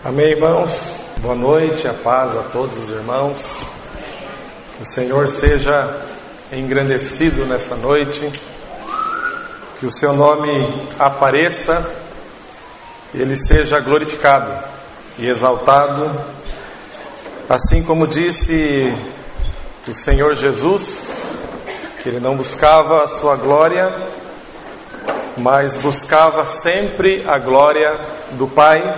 Amém, irmãos? Boa noite, a paz a todos os irmãos. Que o Senhor seja engrandecido nessa noite, que o seu nome apareça, ele seja glorificado e exaltado, assim como disse o Senhor Jesus, que ele não buscava a sua glória, mas buscava sempre a glória do Pai.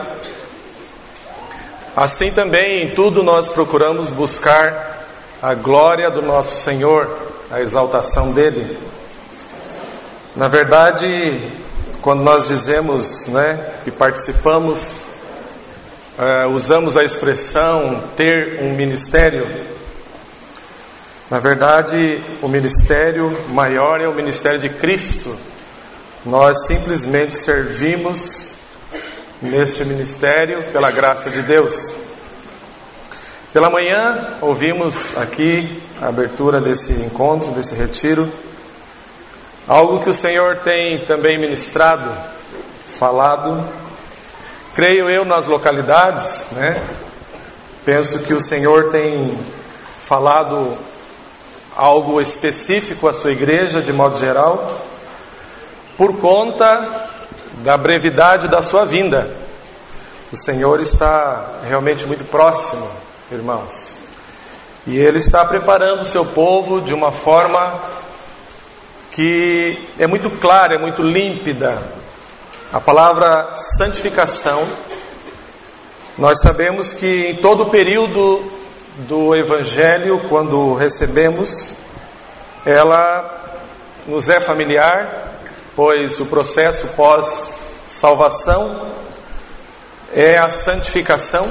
Assim também em tudo nós procuramos buscar a glória do nosso Senhor, a exaltação dele. Na verdade, quando nós dizemos, que participamos, usamos a expressão ter um ministério, na verdade o ministério maior é o ministério de Cristo. Nós simplesmente servimos neste ministério pela graça de Deus. Pela manhã ouvimos aqui a abertura desse encontro, desse retiro, algo que o Senhor tem também ministrado, falado, creio eu, nas localidades, Penso que o Senhor tem falado algo específico à sua igreja de modo geral, por conta da brevidade da sua vinda. O Senhor está realmente muito próximo, irmãos, e Ele está preparando o seu povo de uma forma que é muito clara, é muito límpida. A palavra santificação, nós sabemos que em todo o período do Evangelho, quando recebemos, ela nos é familiar, pois o processo pós-salvação é a santificação,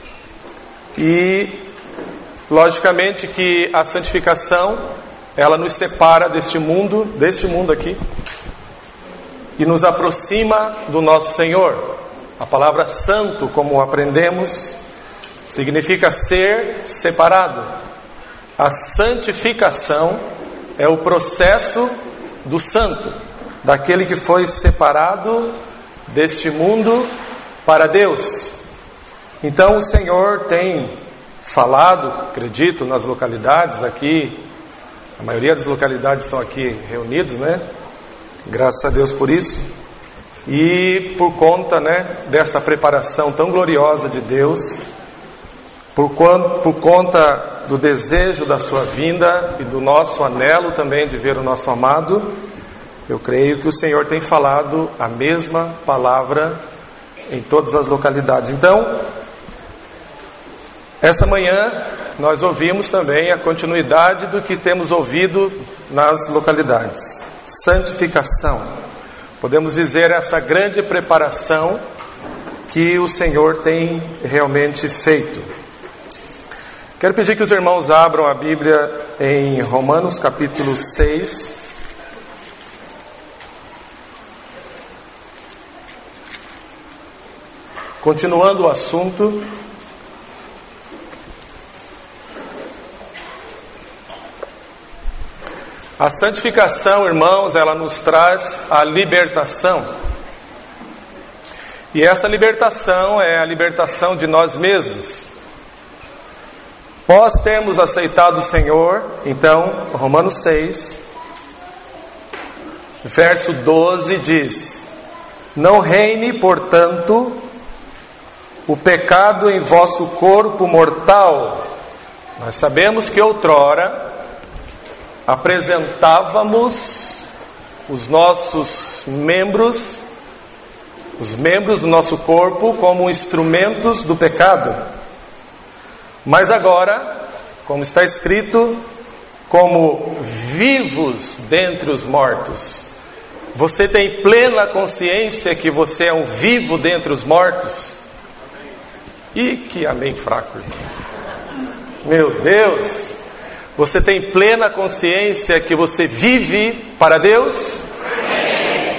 e logicamente que a santificação ela nos separa deste mundo aqui, e nos aproxima do nosso Senhor. A palavra santo, como aprendemos, significa ser separado. A santificação é o processo do santo, daquele que foi separado deste mundo para Deus. Então o Senhor tem falado, acredito, nas localidades aqui, a maioria das localidades estão aqui reunidos, Graças a Deus por isso. E por conta, desta preparação tão gloriosa de Deus, por conta do desejo da sua vinda e do nosso anelo também de ver o nosso amado, eu creio que o Senhor tem falado a mesma palavra em todas as localidades. Então, essa manhã nós ouvimos também a continuidade do que temos ouvido nas localidades. Santificação. Podemos dizer essa grande preparação que o Senhor tem realmente feito. Quero pedir que os irmãos abram a Bíblia em Romanos capítulo 6. Continuando o assunto, a santificação, irmãos, ela nos traz a libertação. E essa libertação é a libertação de nós mesmos. Após termos aceitado o Senhor, então, Romanos 6, verso 12 diz: não reine, portanto, o pecado em vosso corpo mortal. Nós sabemos que outrora apresentávamos os nossos membros, os membros do nosso corpo, como instrumentos do pecado. Mas agora, como está escrito, como vivos dentre os mortos. Você tem plena consciência que você é um vivo dentre os mortos? E que amém fraco, irmão. Meu Deus! Você tem plena consciência que você vive para Deus? Amém.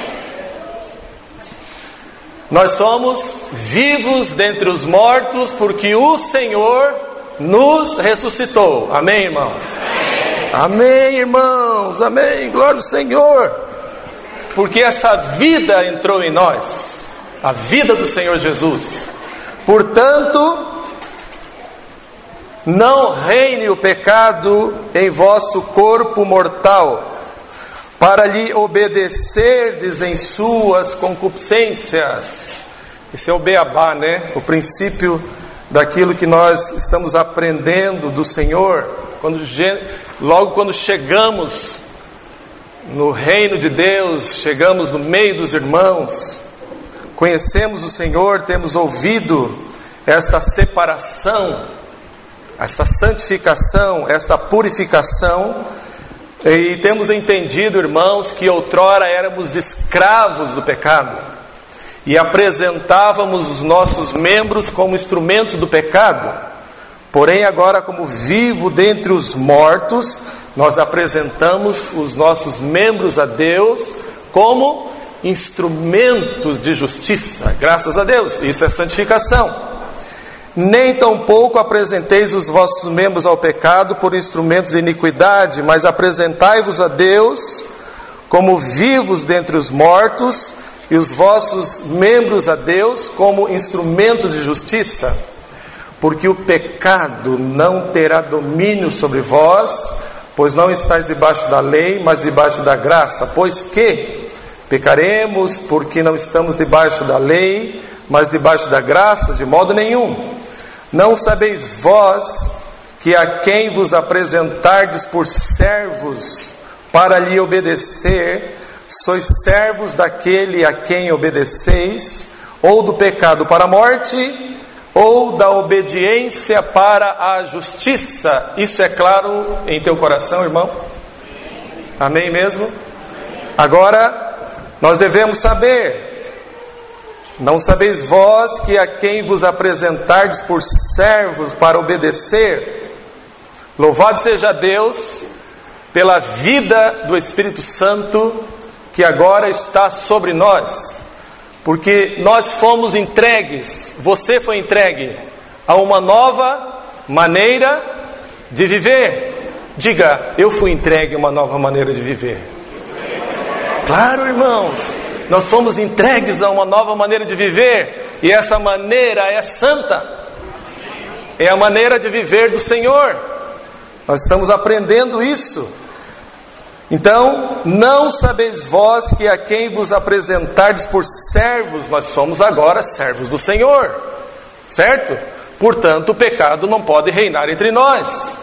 Nós somos vivos dentre os mortos porque o Senhor nos ressuscitou. Amém, irmãos? Amém, amém, irmãos. Amém. Glória ao Senhor. Porque essa vida entrou em nós, a vida do Senhor Jesus. Portanto, não reine o pecado em vosso corpo mortal, para lhe obedecerdes em suas concupiscências. Esse é o beabá, né? O princípio daquilo que nós estamos aprendendo do Senhor. Logo quando chegamos no reino de Deus, chegamos no meio dos irmãos, conhecemos o Senhor, temos ouvido esta separação, essa santificação, esta purificação, e temos entendido, irmãos, que outrora éramos escravos do pecado e apresentávamos os nossos membros como instrumentos do pecado. Porém, agora, como vivo dentre os mortos, nós apresentamos os nossos membros a Deus como instrumentos de justiça. Graças a Deus, isso é santificação. Nem tampouco apresenteis os vossos membros ao pecado por instrumentos de iniquidade, mas apresentai-vos a Deus como vivos dentre os mortos, e os vossos membros a Deus como instrumentos de justiça. Porque o pecado não terá domínio sobre vós, pois não estáis debaixo da lei, mas debaixo da graça. Pois que pecaremos porque não estamos debaixo da lei, mas debaixo da graça? De modo nenhum. Não sabeis vós que a quem vos apresentardes por servos para lhe obedecer, sois servos daquele a quem obedeceis, ou do pecado para a morte, ou da obediência para a justiça? Isso é claro em teu coração, irmão? Amém mesmo? Agora, nós devemos saber: não sabeis vós que a quem vos apresentardes por servos para obedecer? Louvado seja Deus pela vida do Espírito Santo que agora está sobre nós, porque nós fomos entregues, você foi entregue a uma nova maneira de viver. Diga: eu fui entregue a uma nova maneira de viver. Claro, irmãos, nós fomos entregues a uma nova maneira de viver, e essa maneira é santa, é a maneira de viver do Senhor. Nós estamos aprendendo isso. Então, não sabeis vós que a quem vos apresentardes por servos, nós somos agora servos do Senhor, certo? Portanto, o pecado não pode reinar entre nós.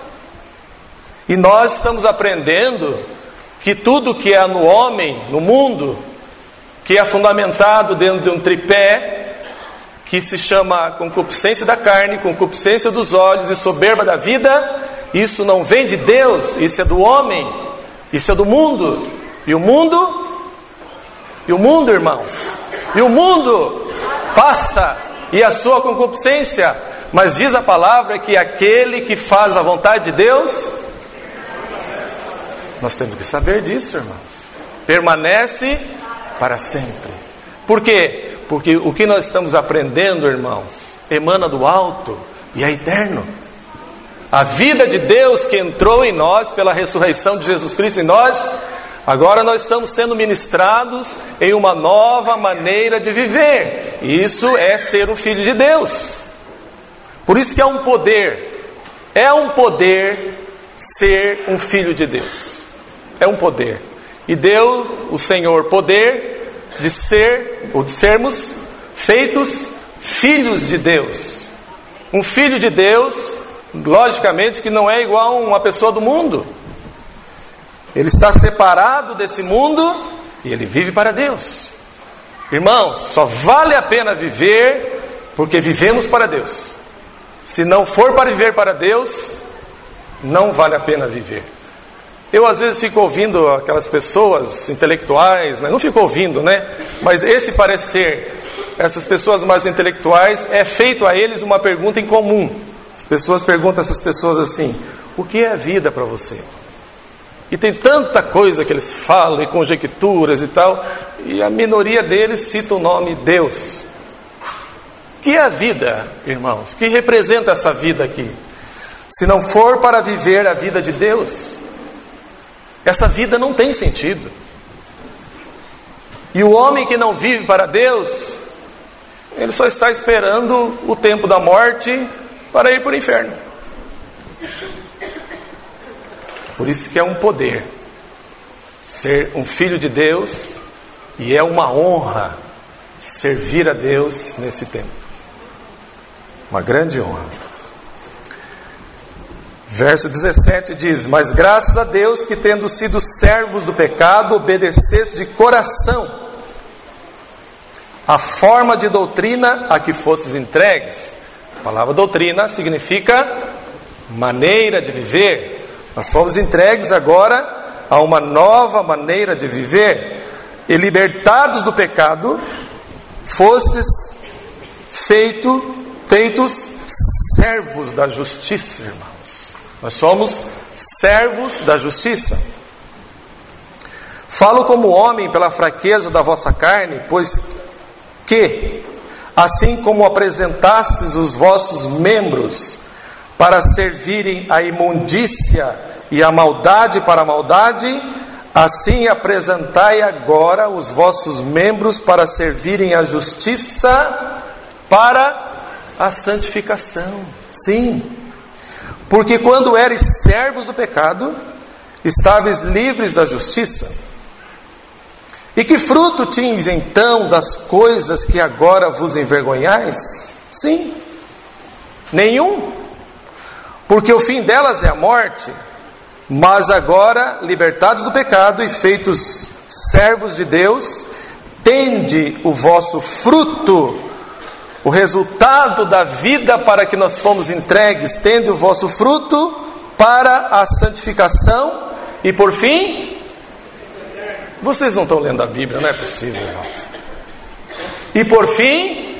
E nós estamos aprendendo que tudo que há no homem, no mundo, que é fundamentado dentro de um tripé, que se chama concupiscência da carne, concupiscência dos olhos e soberba da vida, isso não vem de Deus, isso é do homem. Isso é do mundo. E o mundo, irmãos, e o mundo passa, e a sua concupiscência, mas diz a palavra que aquele que faz a vontade de Deus, nós temos que saber disso, irmãos, permanece para sempre. Por quê? Porque o que nós estamos aprendendo, irmãos, emana do alto e é eterno. A vida de Deus que entrou em nós pela ressurreição de Jesus Cristo em nós, agora nós estamos sendo ministrados em uma nova maneira de viver. Isso é ser um filho de Deus. Por isso que é um poder ser um filho de Deus. É um poder. E deu o Senhor poder de sermos feitos filhos de Deus. Um filho de Deus, logicamente, que não é igual a uma pessoa do mundo. Ele está separado desse mundo e ele vive para Deus. Irmãos, só vale a pena viver porque vivemos para Deus. Se não for para viver para Deus, não vale a pena viver. Eu às vezes fico ouvindo aquelas pessoas intelectuais, né? Não fico ouvindo, né? Mas esse parecer, essas pessoas mais intelectuais, é feito a eles uma pergunta em comum. As pessoas perguntam a essas pessoas assim: o que é a vida para você? E tem tanta coisa que eles falam, e conjecturas e tal, e a minoria deles cita o nome Deus. O que é a vida, irmãos? O que representa essa vida aqui? Se não for para viver a vida de Deus, essa vida não tem sentido. E o homem que não vive para Deus, ele só está esperando o tempo da morte para ir para o inferno. Por isso que é um poder ser um filho de Deus, e é uma honra servir a Deus nesse tempo. Uma grande honra. Verso 17 diz: mas graças a Deus que, tendo sido servos do pecado, obedeceste de coração a forma de doutrina a que fostes entregues. A palavra doutrina significa maneira de viver. Nós fomos entregues agora a uma nova maneira de viver, e libertados do pecado, fostes feitos servos da justiça, irmãos. Nós somos servos da justiça. Falo como homem pela fraqueza da vossa carne, pois que, assim como apresentastes os vossos membros para servirem à imundícia e a maldade para a maldade, assim apresentai agora os vossos membros para servirem à justiça para a santificação. Sim, porque quando eres servos do pecado, estáveis livres da justiça. E que fruto tinhas então das coisas que agora vos envergonhais? Sim, nenhum, porque o fim delas é a morte. Mas agora, libertados do pecado e feitos servos de Deus, tende o vosso fruto, o resultado da vida para que nós fomos entregues, tende o vosso fruto para a santificação e, por fim, vocês não estão lendo a Bíblia, não é possível, irmãos. E por fim,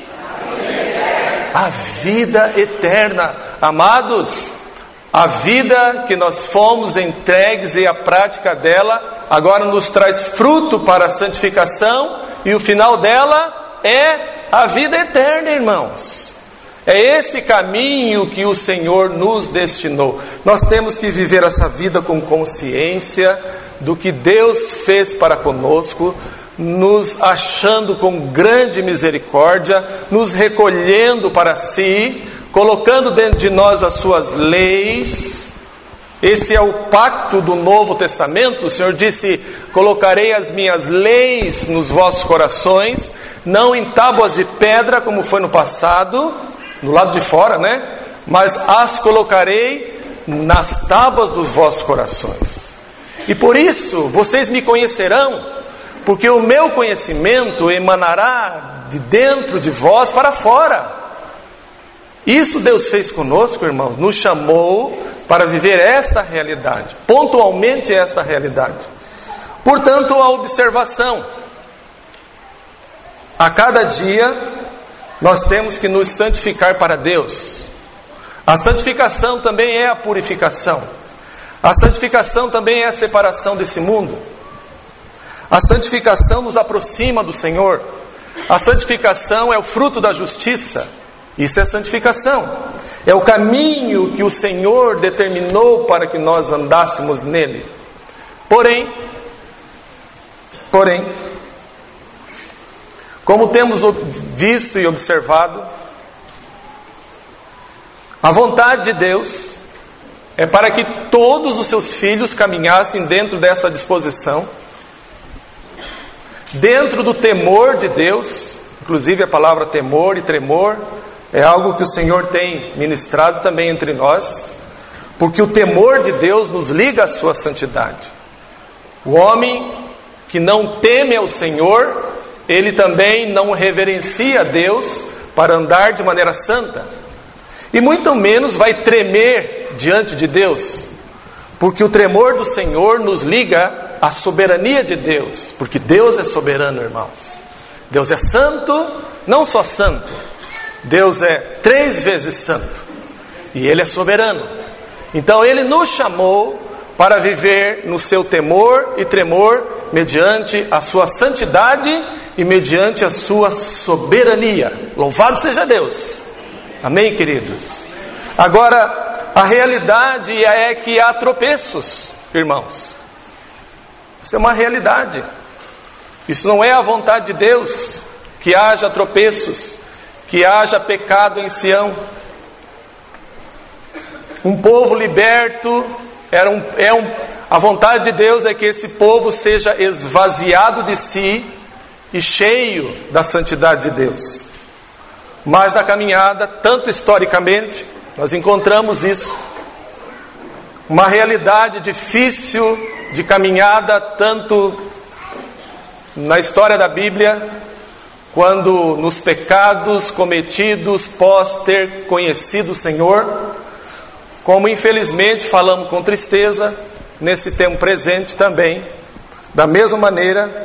a vida eterna. Amados, a vida que nós fomos entregues e a prática dela agora nos traz fruto para a santificação, e o final dela é a vida eterna, irmãos. É esse caminho que o Senhor nos destinou. Nós temos que viver essa vida com consciência do que Deus fez para conosco, nos achando com grande misericórdia, nos recolhendo para si, colocando dentro de nós as suas leis. Esse é o pacto do Novo Testamento. O Senhor disse: colocarei as minhas leis nos vossos corações, não em tábuas de pedra como foi no passado, do lado de fora, né? Mas as colocarei nas tábuas dos vossos corações. E por isso vocês me conhecerão, porque o meu conhecimento emanará de dentro de vós para fora. Isso Deus fez conosco, irmãos, nos chamou para viver esta realidade, pontualmente esta realidade. Portanto, a observação: a cada dia nós temos que nos santificar para Deus. A santificação também é a purificação. A santificação também é a separação desse mundo. A santificação nos aproxima do Senhor. A santificação é o fruto da justiça. Isso é santificação. É o caminho que o Senhor determinou para que nós andássemos nele. Porém, como temos visto e observado, a vontade de Deus é para que todos os seus filhos caminhassem dentro dessa disposição, dentro do temor de Deus. Inclusive a palavra temor e tremor é algo que o Senhor tem ministrado também entre nós, porque o temor de Deus nos liga à sua santidade. O homem que não teme ao Senhor, ele também não reverencia a Deus para andar de maneira santa, e muito menos vai tremer diante de Deus, porque o tremor do Senhor nos liga à soberania de Deus, porque Deus é soberano, irmãos. Deus é santo, não só santo, Deus é 3 vezes santo, e Ele é soberano. Então Ele nos chamou para viver no seu temor e tremor, mediante a sua santidade e mediante a sua soberania. Louvado seja Deus. Amém, queridos? Agora, a realidade é que há tropeços, irmãos. Isso é uma realidade. Isso não é a vontade de Deus, que haja tropeços, que haja pecado em Sião. Um povo liberto, a vontade de Deus é que esse povo seja esvaziado de si e cheio da santidade de Deus. Mas na caminhada, tanto historicamente, nós encontramos isso. Uma realidade difícil de caminhada, tanto na história da Bíblia, quando nos pecados cometidos pós ter conhecido o Senhor, como infelizmente falamos com tristeza, nesse tempo presente também, da mesma maneira,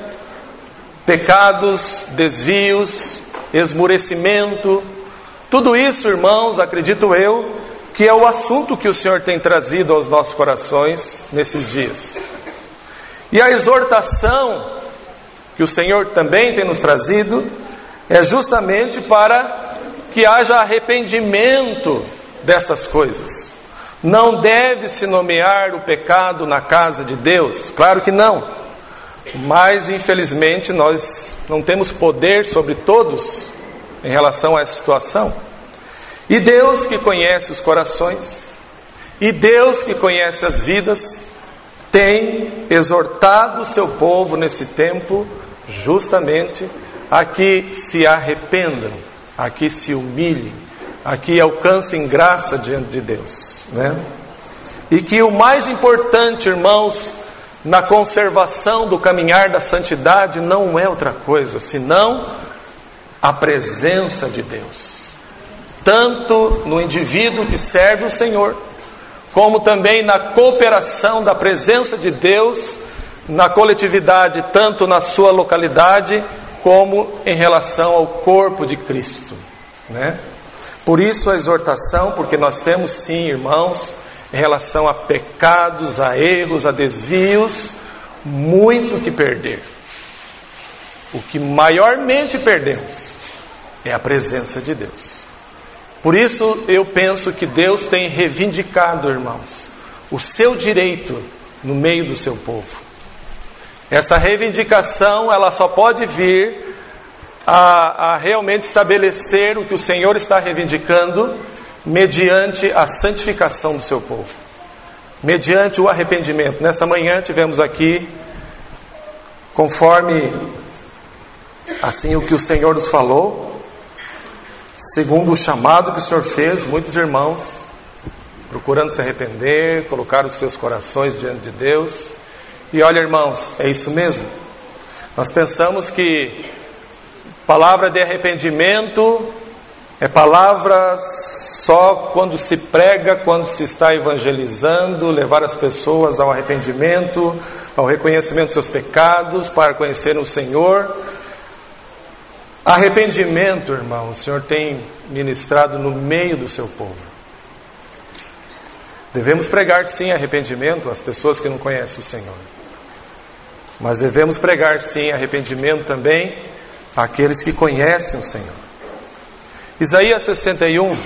pecados, desvios, esmurecimento, tudo isso, irmãos, acredito eu, que é o assunto que o Senhor tem trazido aos nossos corações nesses dias. E a exortação que o Senhor também tem nos trazido é justamente para que haja arrependimento dessas coisas. Não deve se nomear o pecado na casa de Deus, claro que não, mas infelizmente nós não temos poder sobre todos em relação a essa situação. E Deus que conhece os corações, e Deus que conhece as vidas, tem exortado o seu povo nesse tempo justamente a que se arrependam, a que se humilhem, a que alcancem graça diante de Deus, né? E que o mais importante, irmãos, na conservação do caminhar da santidade não é outra coisa, senão a presença de Deus. Tanto no indivíduo que serve o Senhor, como também na cooperação da presença de Deus na coletividade, tanto na sua localidade, como em relação ao corpo de Cristo, né? Por isso a exortação, porque nós temos sim, irmãos, em relação a pecados, a erros, a desvios, muito que perder. O que maiormente perdemos é a presença de Deus. Por isso eu penso que Deus tem reivindicado, irmãos, o seu direito no meio do seu povo. Essa reivindicação, ela só pode vir a realmente estabelecer o que o Senhor está reivindicando mediante a santificação do seu povo, mediante o arrependimento. Nessa manhã tivemos aqui, conforme assim o que o Senhor nos falou, segundo o chamado que o Senhor fez, muitos irmãos procurando se arrepender, colocar os seus corações diante de Deus. E olha, irmãos, é isso mesmo. Nós pensamos que palavra de arrependimento é palavra só quando se prega, quando se está evangelizando, levar as pessoas ao arrependimento, ao reconhecimento dos seus pecados, para conhecerem o Senhor. Arrependimento, irmão, o Senhor tem ministrado no meio do seu povo. Devemos pregar sim arrependimento às pessoas que não conhecem o Senhor, mas devemos pregar sim arrependimento também àqueles que conhecem o Senhor. Isaías 61.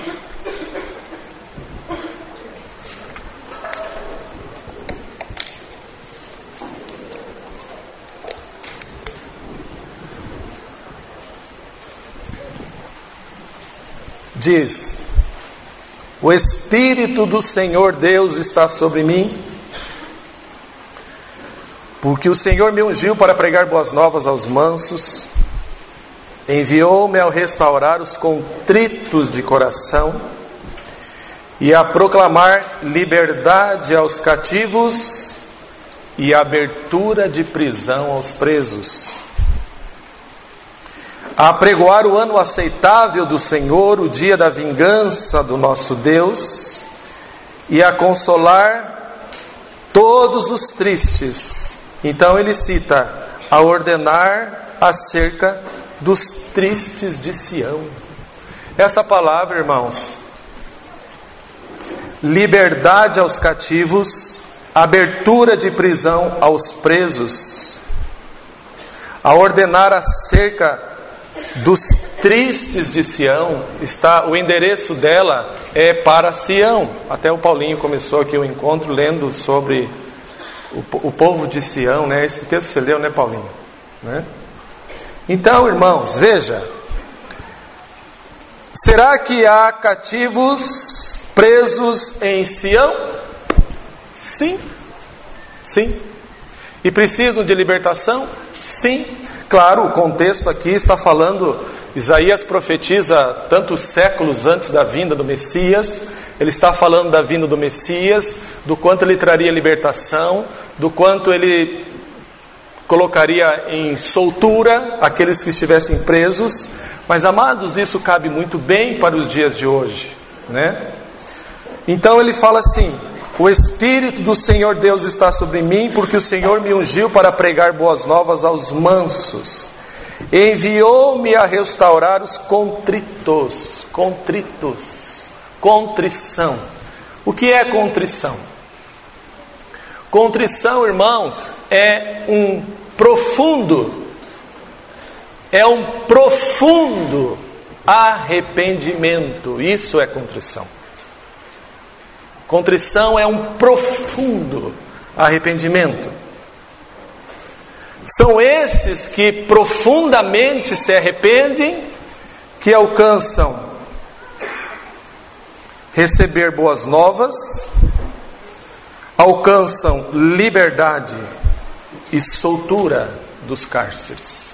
Diz: o Espírito do Senhor Deus está sobre mim, porque o Senhor me ungiu para pregar boas novas aos mansos, enviou-me a restaurar os contritos de coração e a proclamar liberdade aos cativos e abertura de prisão aos presos, a apregoar o ano aceitável do Senhor, o dia da vingança do nosso Deus, e a consolar todos os tristes. Então ele cita: a ordenar acerca dos tristes de Sião. Essa palavra, irmãos, liberdade aos cativos, abertura de prisão aos presos, a ordenar acerca dos tristes de Sião, está, o endereço dela é para Sião. Até o Paulinho começou aqui o encontro lendo sobre o povo de Sião, né? Esse texto você leu, né, Paulinho? Né? Então, irmãos, veja, Será que há cativos presos em Sião? Sim. Sim. E precisam de libertação? Sim. Claro, o contexto aqui está falando, Isaías profetiza tantos séculos antes da vinda do Messias, ele está falando da vinda do Messias, do quanto ele traria libertação, do quanto ele colocaria em soltura aqueles que estivessem presos. Mas, amados, isso cabe muito bem para os dias de hoje, né? Então ele fala assim: o Espírito do Senhor Deus está sobre mim, porque o Senhor me ungiu para pregar boas novas aos mansos. Enviou-me a restaurar os contritos. Contrição. O que é contrição? Contrição, irmãos, é um profundo arrependimento. Isso é contrição. Contrição é um profundo arrependimento. São esses que profundamente se arrependem, que alcançam receber boas novas, alcançam liberdade e soltura dos cárceres.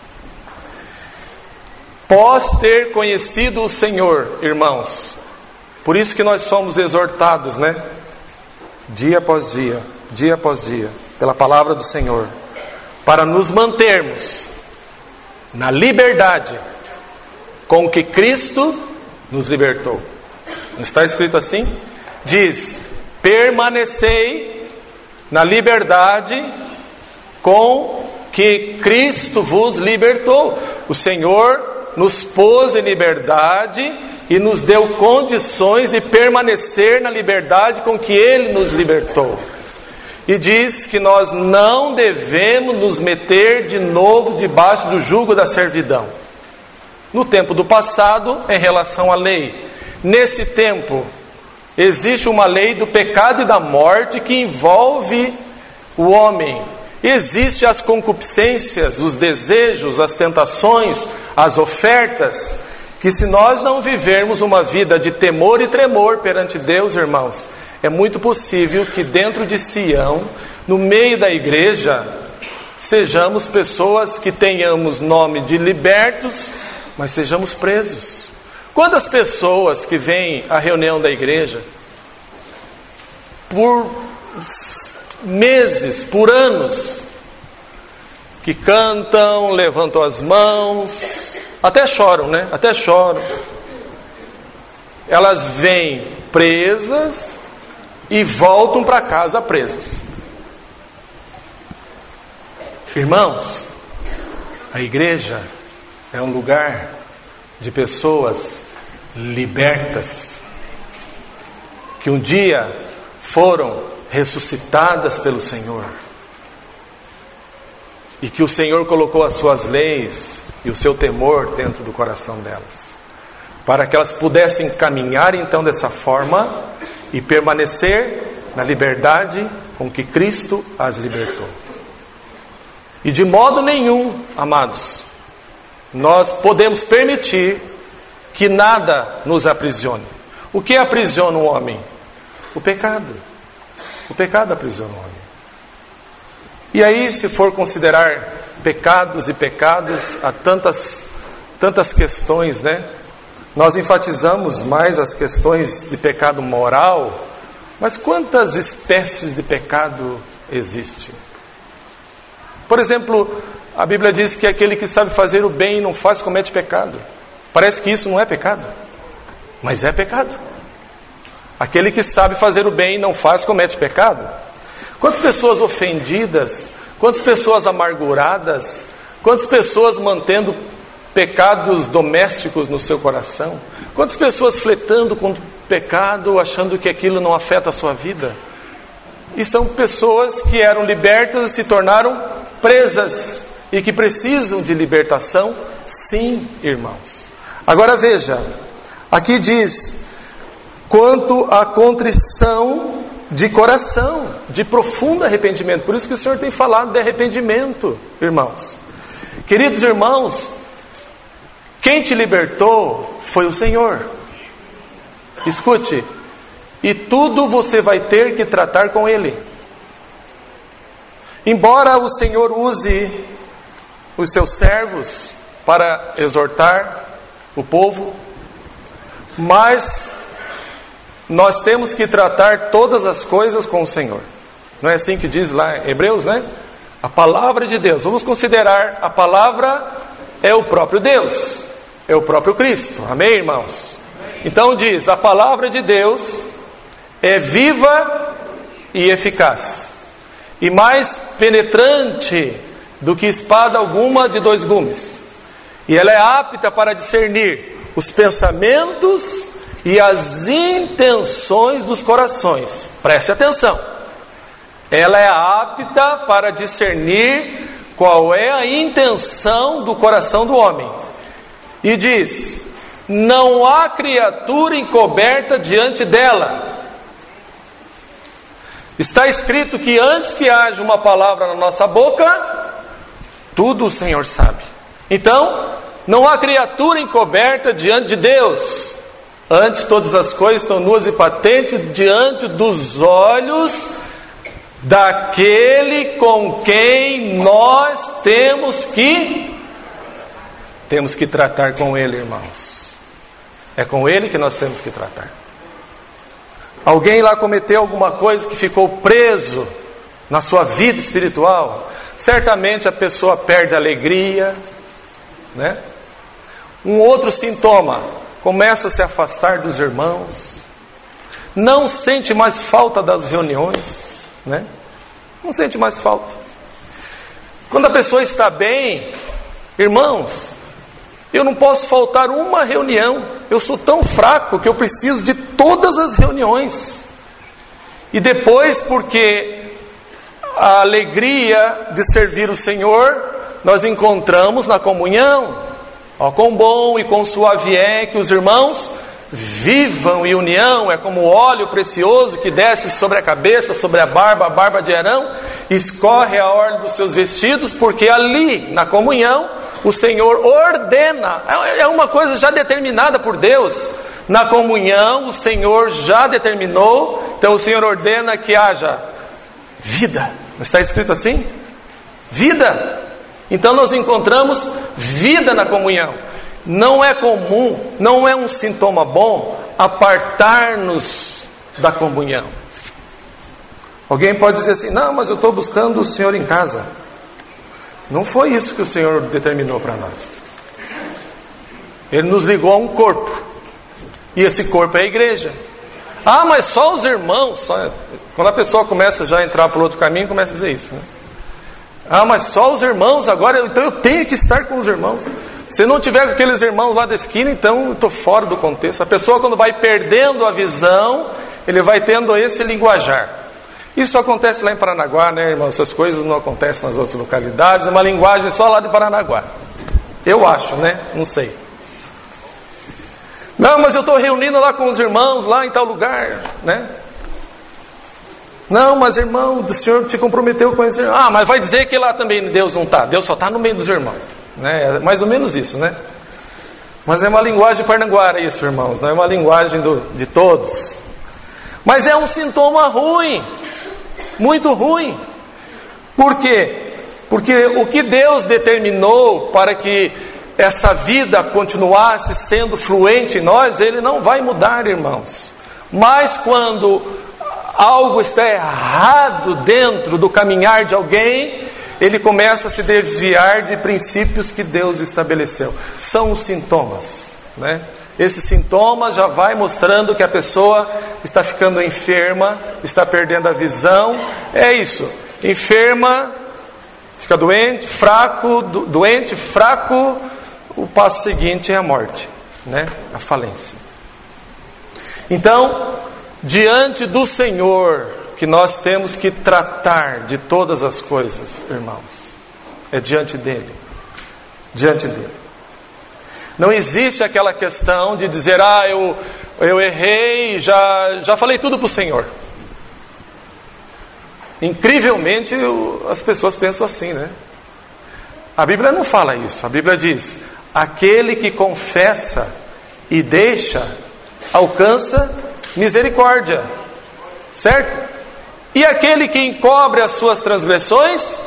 Após ter conhecido o Senhor, irmãos, por isso que nós somos exortados, né? Dia após dia, pela palavra do Senhor, para nos mantermos na liberdade com que Cristo nos libertou. Não está escrito assim? Diz: permanecei na liberdade com que Cristo vos libertou. O Senhor nos pôs em liberdade e nos deu condições de permanecer na liberdade com que Ele nos libertou. E diz que nós não devemos nos meter de novo debaixo do jugo da servidão. No tempo do passado, em relação à lei. Nesse tempo, existe uma lei do pecado e da morte que envolve o homem. Existem as concupiscências, os desejos, as tentações, as ofertas, que se nós não vivermos uma vida de temor e tremor perante Deus, irmãos, é muito possível que dentro de Sião, no meio da igreja, sejamos pessoas que tenhamos nome de libertos, mas sejamos presos. Quantas pessoas que vêm à reunião da igreja por meses, por anos, que cantam, levantam as mãos, até choram, né? Até choram. Elas vêm presas e voltam para casa presas. Irmãos, a igreja é um lugar de pessoas libertas, que um dia foram ressuscitadas pelo Senhor, e que o Senhor colocou as suas leis e o seu temor dentro do coração delas, para que elas pudessem caminhar então dessa forma e permanecer na liberdade com que Cristo as libertou. E de modo nenhum, amados, nós podemos permitir que nada nos aprisione. O que aprisiona o homem? O pecado. O pecado aprisiona o homem. E aí, se for considerar pecados e pecados, há tantas questões, né? Nós enfatizamos mais as questões de pecado moral, mas quantas espécies de pecado existem? Por exemplo, a Bíblia diz que aquele que sabe fazer o bem e não faz, comete pecado. Parece que isso não é pecado, mas é pecado. Aquele que sabe fazer o bem e não faz, comete pecado. Quantas pessoas ofendidas, quantas pessoas amarguradas, quantas pessoas mantendo pecados domésticos no seu coração, quantas pessoas flertando com o pecado, achando que aquilo não afeta a sua vida. E são pessoas que eram libertas e se tornaram presas, e que precisam de libertação, sim, irmãos. Agora veja, aqui diz: quanto à contrição de coração, de profundo arrependimento. Por isso que o Senhor tem falado de arrependimento, irmãos. Queridos irmãos, Quem te libertou foi o Senhor. Escute, e tudo você vai ter que tratar com Ele. Embora o Senhor use os seus servos para exortar o povo, mas nós temos que tratar todas as coisas com o Senhor. Não é assim que diz lá em Hebreus, né? A palavra de Deus. Vamos considerar a palavra é o próprio Deus, é o próprio Cristo. Amém, irmãos? Então diz, a palavra de Deus é viva e eficaz, e mais penetrante do que espada alguma de 2 gumes. E ela é apta para discernir os pensamentos e as intenções dos corações. Preste atenção. Ela é apta para discernir qual é a intenção do coração do homem. E diz, não há criatura encoberta diante dela. Está escrito que antes que haja uma palavra na nossa boca, tudo o Senhor sabe. Então, não há criatura encoberta diante de Deus. Antes todas as coisas estão nuas e patentes diante dos olhos daquele com quem nós temos que tratar com Ele, irmãos. É com Ele que nós temos que tratar. Alguém lá cometeu alguma coisa que ficou preso na sua vida espiritual, certamente a pessoa perde a alegria, né? Um outro sintoma, começa a se afastar dos irmãos, não sente mais falta das reuniões, né? Não sente mais falta. Quando a pessoa está bem, irmãos, eu não posso faltar uma reunião. Eu sou tão fraco que eu preciso de todas as reuniões. E depois, porque a alegria de servir o Senhor, nós encontramos na comunhão. Ó, quão bom e quão suave é que os irmãos vivam em união. É como óleo precioso que desce sobre a cabeça, sobre a barba de Arão, escorre a orla dos seus vestidos, porque ali, na comunhão, o Senhor ordena. É uma coisa já determinada por Deus. Na comunhão, o Senhor já determinou. Então o Senhor ordena que haja vida. Não está escrito assim? Vida. Então nós encontramos vida na comunhão. Não é comum, não é um sintoma bom apartar-nos da comunhão. Alguém pode dizer assim, não, mas eu estou buscando o Senhor em casa. Não foi isso que o Senhor determinou para nós. Ele nos ligou a um corpo, e esse corpo é a igreja. Ah, mas só os irmãos, quando a pessoa começa já a entrar para o outro caminho, começa a dizer isso, né? Ah, mas só os irmãos agora, então eu tenho que estar com os irmãos. Se não tiver com aqueles irmãos lá da esquina, então eu estou fora do contexto. A pessoa, quando vai perdendo a visão, ele vai tendo esse linguajar. Isso acontece lá em Paranaguá, né, irmão? Essas coisas não acontecem nas outras localidades. É uma linguagem só lá de Paranaguá. Eu acho, né? Não sei. Não, mas eu estou reunindo lá com os irmãos, lá em tal lugar, né? Não, mas irmão, o Senhor te comprometeu com esse. Ah, mas vai dizer que lá também Deus não está. Deus só está no meio dos irmãos, né? É mais ou menos isso, né? Mas é uma linguagem paranaguara isso, irmãos. Não é uma linguagem de todos. Mas é um sintoma ruim. Muito ruim. Por quê? Porque o que Deus determinou para que essa vida continuasse sendo fluente em nós, Ele não vai mudar, irmãos. Mas quando algo está errado dentro do caminhar de alguém, ele começa a se desviar de princípios que Deus estabeleceu. São os sintomas, né? Esse sintoma já vai mostrando que a pessoa está ficando enferma, está perdendo a visão. É isso, enferma, fica doente, fraco, o passo seguinte é a morte, né? A falência. Então, diante do Senhor, que nós temos que tratar de todas as coisas, irmãos, é diante dele. Diante dele. Não existe aquela questão de dizer, eu errei, já falei tudo para o Senhor. Incrivelmente, as pessoas pensam assim, né? A Bíblia não fala isso. A Bíblia diz, aquele que confessa e deixa, alcança misericórdia, certo? E aquele que encobre as suas transgressões,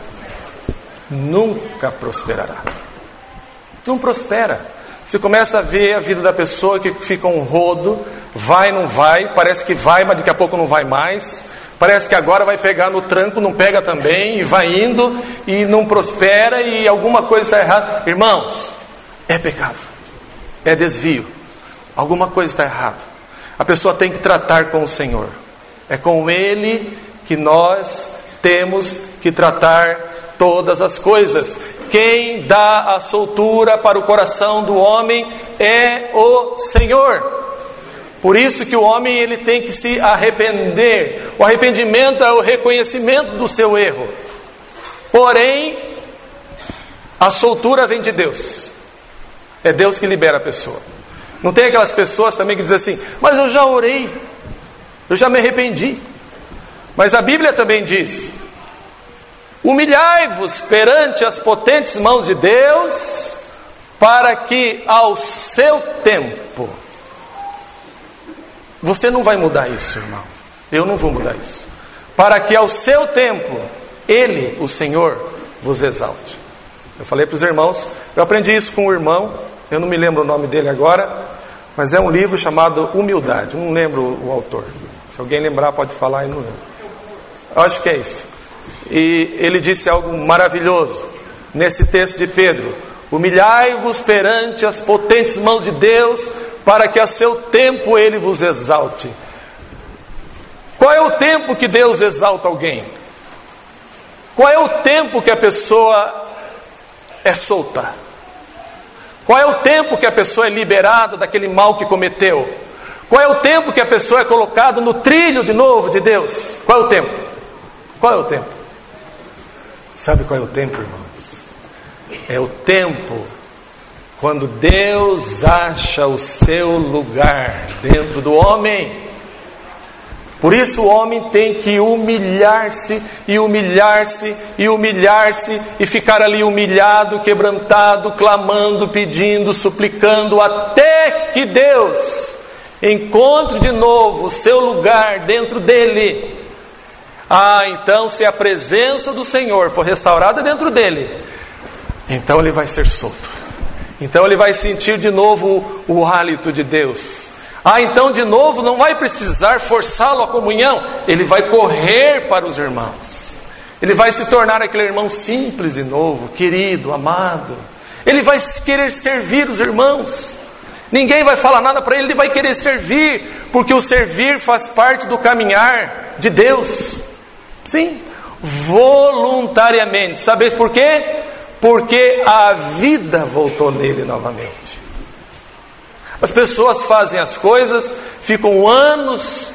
nunca prosperará. Não prospera. Você começa a ver a vida da pessoa que fica um rodo, vai, não vai, parece que vai, mas daqui a pouco não vai mais. Parece que agora vai pegar no tranco, não pega também, e vai indo, e não prospera, e alguma coisa está errada. Irmãos, é pecado, é desvio, alguma coisa está errada. A pessoa tem que tratar com o Senhor. É com Ele que nós temos que tratar todas as coisas. Quem dá a soltura para o coração do homem é o Senhor. Por isso que o homem ele tem que se arrepender. O arrependimento é o reconhecimento do seu erro. Porém, a soltura vem de Deus. É Deus que libera a pessoa. Não tem aquelas pessoas também que dizem assim: mas eu já orei, eu já me arrependi. Mas a Bíblia também diz: humilhai-vos perante as potentes mãos de Deus, para que ao seu tempo... Você não vai mudar isso, irmão. Eu não vou mudar isso. Para que ao seu tempo, Ele, o Senhor, vos exalte. Eu falei para os irmãos, eu aprendi isso com um irmão, eu não me lembro o nome dele agora, mas é um livro chamado Humildade. Não lembro o autor. Se alguém lembrar pode falar e não lembro. Eu acho que é isso. E ele disse algo maravilhoso nesse texto de Pedro: humilhai-vos perante as potentes mãos de Deus, para que a seu tempo Ele vos exalte. Qual é o tempo que Deus exalta alguém? Qual é o tempo que a pessoa é solta? Qual é o tempo que a pessoa é liberada daquele mal que cometeu? Qual é o tempo que a pessoa é colocada no trilho de novo de Deus? Qual é o tempo? Qual é o tempo? Sabe qual é o tempo, irmãos? É o tempo quando Deus acha o seu lugar dentro do homem. Por isso o homem tem que humilhar-se, e humilhar-se, e humilhar-se, e ficar ali humilhado, quebrantado, clamando, pedindo, suplicando, até que Deus encontre de novo o seu lugar dentro dele. Então se a presença do Senhor for restaurada dentro dele, então ele vai ser solto. Então ele vai sentir de novo o hálito de Deus. Então de novo não vai precisar forçá-lo à comunhão. Ele vai correr para os irmãos. Ele vai se tornar aquele irmão simples de novo, querido, amado. Ele vai querer servir os irmãos. Ninguém vai falar nada para ele, ele vai querer servir, porque o servir faz parte do caminhar de Deus. Sim, voluntariamente. Sabeis por quê? Porque a vida voltou nele novamente. As pessoas fazem as coisas, ficam anos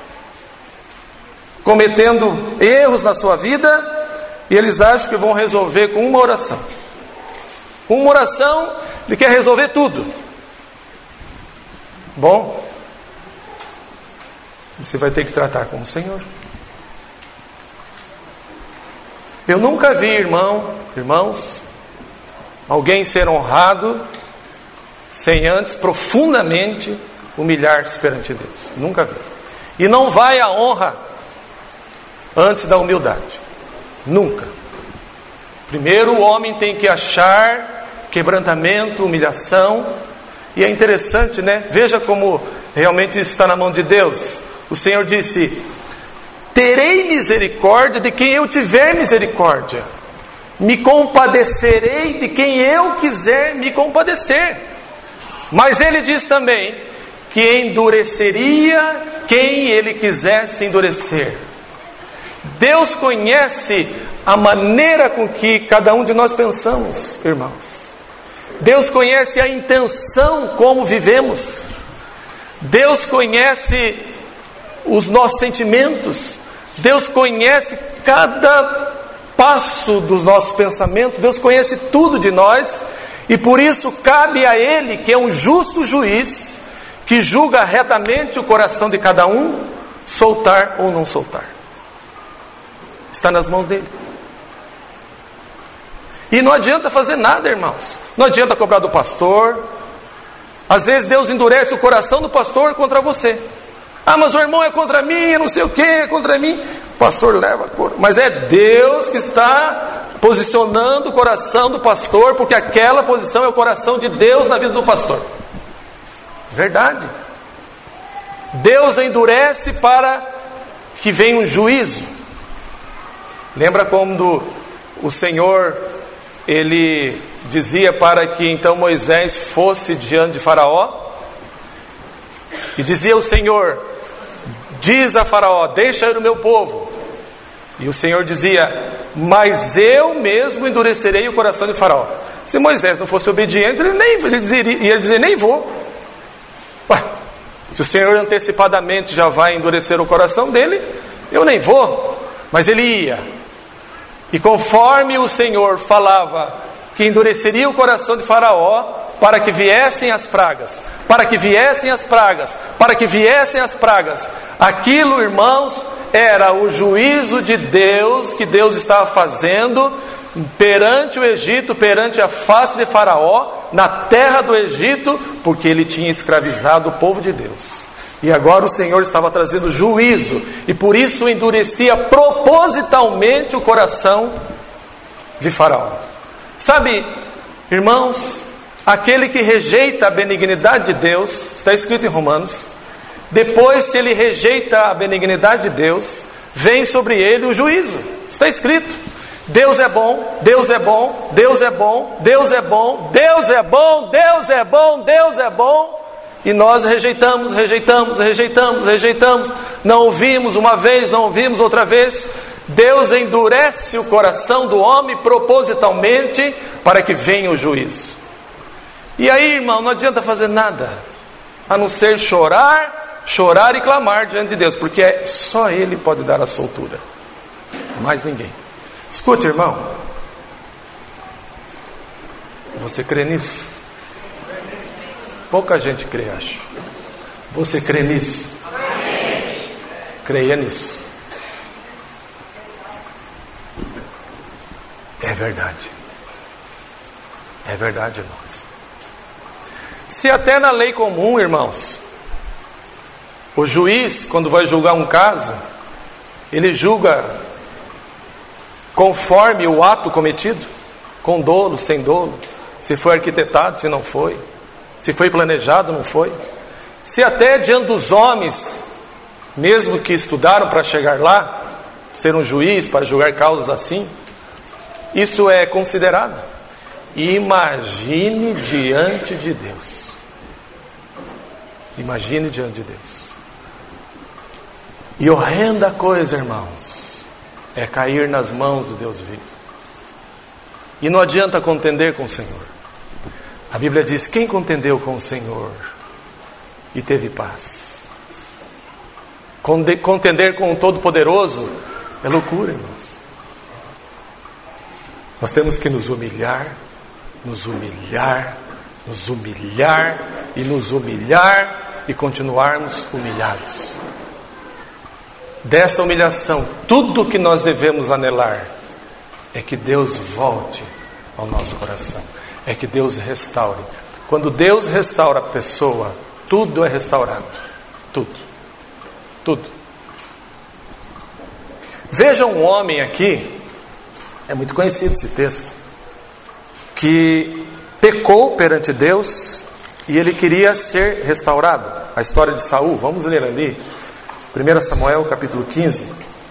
cometendo erros na sua vida, e eles acham que vão resolver com uma oração. Com uma oração, ele quer resolver tudo. Bom, você vai ter que tratar com o Senhor. Eu nunca vi, irmãos, alguém ser honrado sem antes profundamente humilhar-se perante Deus. Nunca vi. E não vai a honra antes da humildade. Nunca. Primeiro o homem tem que achar quebrantamento, humilhação. E é interessante, né? Veja como realmente isso está na mão de Deus. O Senhor disse: terei misericórdia de quem eu tiver misericórdia, me compadecerei de quem eu quiser me compadecer. Mas ele diz também que endureceria quem ele quisesse endurecer. Deus conhece a maneira com que cada um de nós pensamos, irmãos. Deus conhece a intenção como vivemos. Deus conhece os nossos sentimentos. Deus conhece cada passo dos nossos pensamentos. Deus conhece tudo de nós. E por isso cabe a Ele, que é um justo juiz, que julga retamente o coração de cada um, soltar ou não soltar. Está nas mãos dele. E não adianta fazer nada, irmãos. Não adianta cobrar do pastor. Às vezes Deus endurece o coração do pastor contra você. Ah, mas o irmão é contra mim, não sei o que, é contra mim. O pastor leva, mas é Deus que está posicionando o coração do pastor, porque aquela posição é o coração de Deus na vida do pastor. Verdade. Deus endurece para que venha um juízo. Lembra quando o Senhor, Ele dizia para que então Moisés fosse diante de Faraó? E dizia o Senhor: diz a Faraó, deixa ir o meu povo. E o Senhor dizia: mas eu mesmo endurecerei o coração de Faraó. Se Moisés não fosse obediente, ele ia dizer, nem vou. Ué, se o Senhor antecipadamente já vai endurecer o coração dele, eu nem vou. Mas ele ia. E conforme o Senhor falava que endureceria o coração de Faraó, para que viessem as pragas, para que viessem as pragas, para que viessem as pragas. Aquilo, irmãos, era o juízo de Deus, que Deus estava fazendo perante o Egito, perante a face de Faraó, na terra do Egito, porque ele tinha escravizado o povo de Deus. E agora o Senhor estava trazendo juízo, e por isso endurecia propositalmente o coração de Faraó. Sabe, irmãos, aquele que rejeita a benignidade de Deus, está escrito em Romanos, depois se ele rejeita a benignidade de Deus, vem sobre ele o juízo. Está escrito: Deus é bom, Deus é bom, Deus é bom, Deus é bom, Deus é bom, Deus é bom, Deus é bom. E nós rejeitamos, não ouvimos uma vez, não ouvimos outra vez. Deus endurece o coração do homem propositalmente para que venha o juízo. E aí, irmão, não adianta fazer nada, a não ser chorar e clamar diante de Deus, porque só Ele pode dar a soltura, mais ninguém. Escute, irmão, você crê nisso? Pouca gente crê, acho. Você crê nisso? Creia nisso. É verdade. É verdade, irmãos. Se até na lei comum, irmãos, o juiz, quando vai julgar um caso, ele julga conforme o ato cometido, com dolo, sem dolo, se foi arquitetado, se não foi, se foi planejado, não foi. Se até diante dos homens, mesmo que estudaram para chegar lá, ser um juiz para julgar causas assim, isso é considerado. Imagine diante de Deus. Imagine diante de Deus. E horrenda coisa, irmãos, é cair nas mãos do Deus vivo. E não adianta contender com o Senhor. A Bíblia diz: quem contendeu com o Senhor e teve paz? Contender com o Todo-Poderoso é loucura, irmãos. Nós temos que nos humilhar e continuarmos humilhados. Dessa humilhação, tudo que nós devemos anelar é que Deus volte ao nosso coração, é que Deus restaure. Quando Deus restaura a pessoa, tudo é restaurado. Tudo. Veja um homem aqui, é muito conhecido esse texto, que pecou perante Deus e ele queria ser restaurado. A história de Saul, vamos ler ali, 1 Samuel capítulo 15.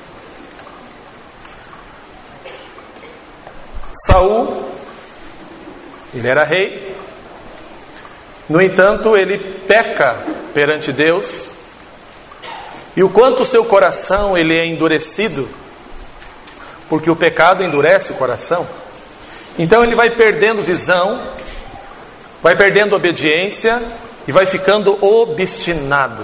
Saul, ele era rei, no entanto ele peca perante Deus, e o quanto o seu coração ele é endurecido, porque o pecado endurece o coração. Então ele vai perdendo visão, vai perdendo obediência e vai ficando obstinado.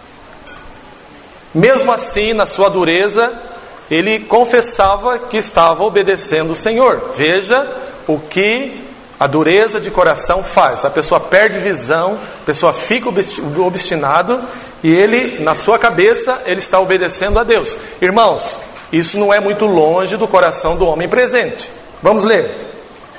Mesmo assim, na sua dureza, ele confessava que estava obedecendo o Senhor. Veja o que a dureza de coração faz. A pessoa perde visão, a pessoa fica obstinado e ele, na sua cabeça, ele está obedecendo a Deus. Irmãos, isso não é muito longe do coração do homem presente. Vamos ler.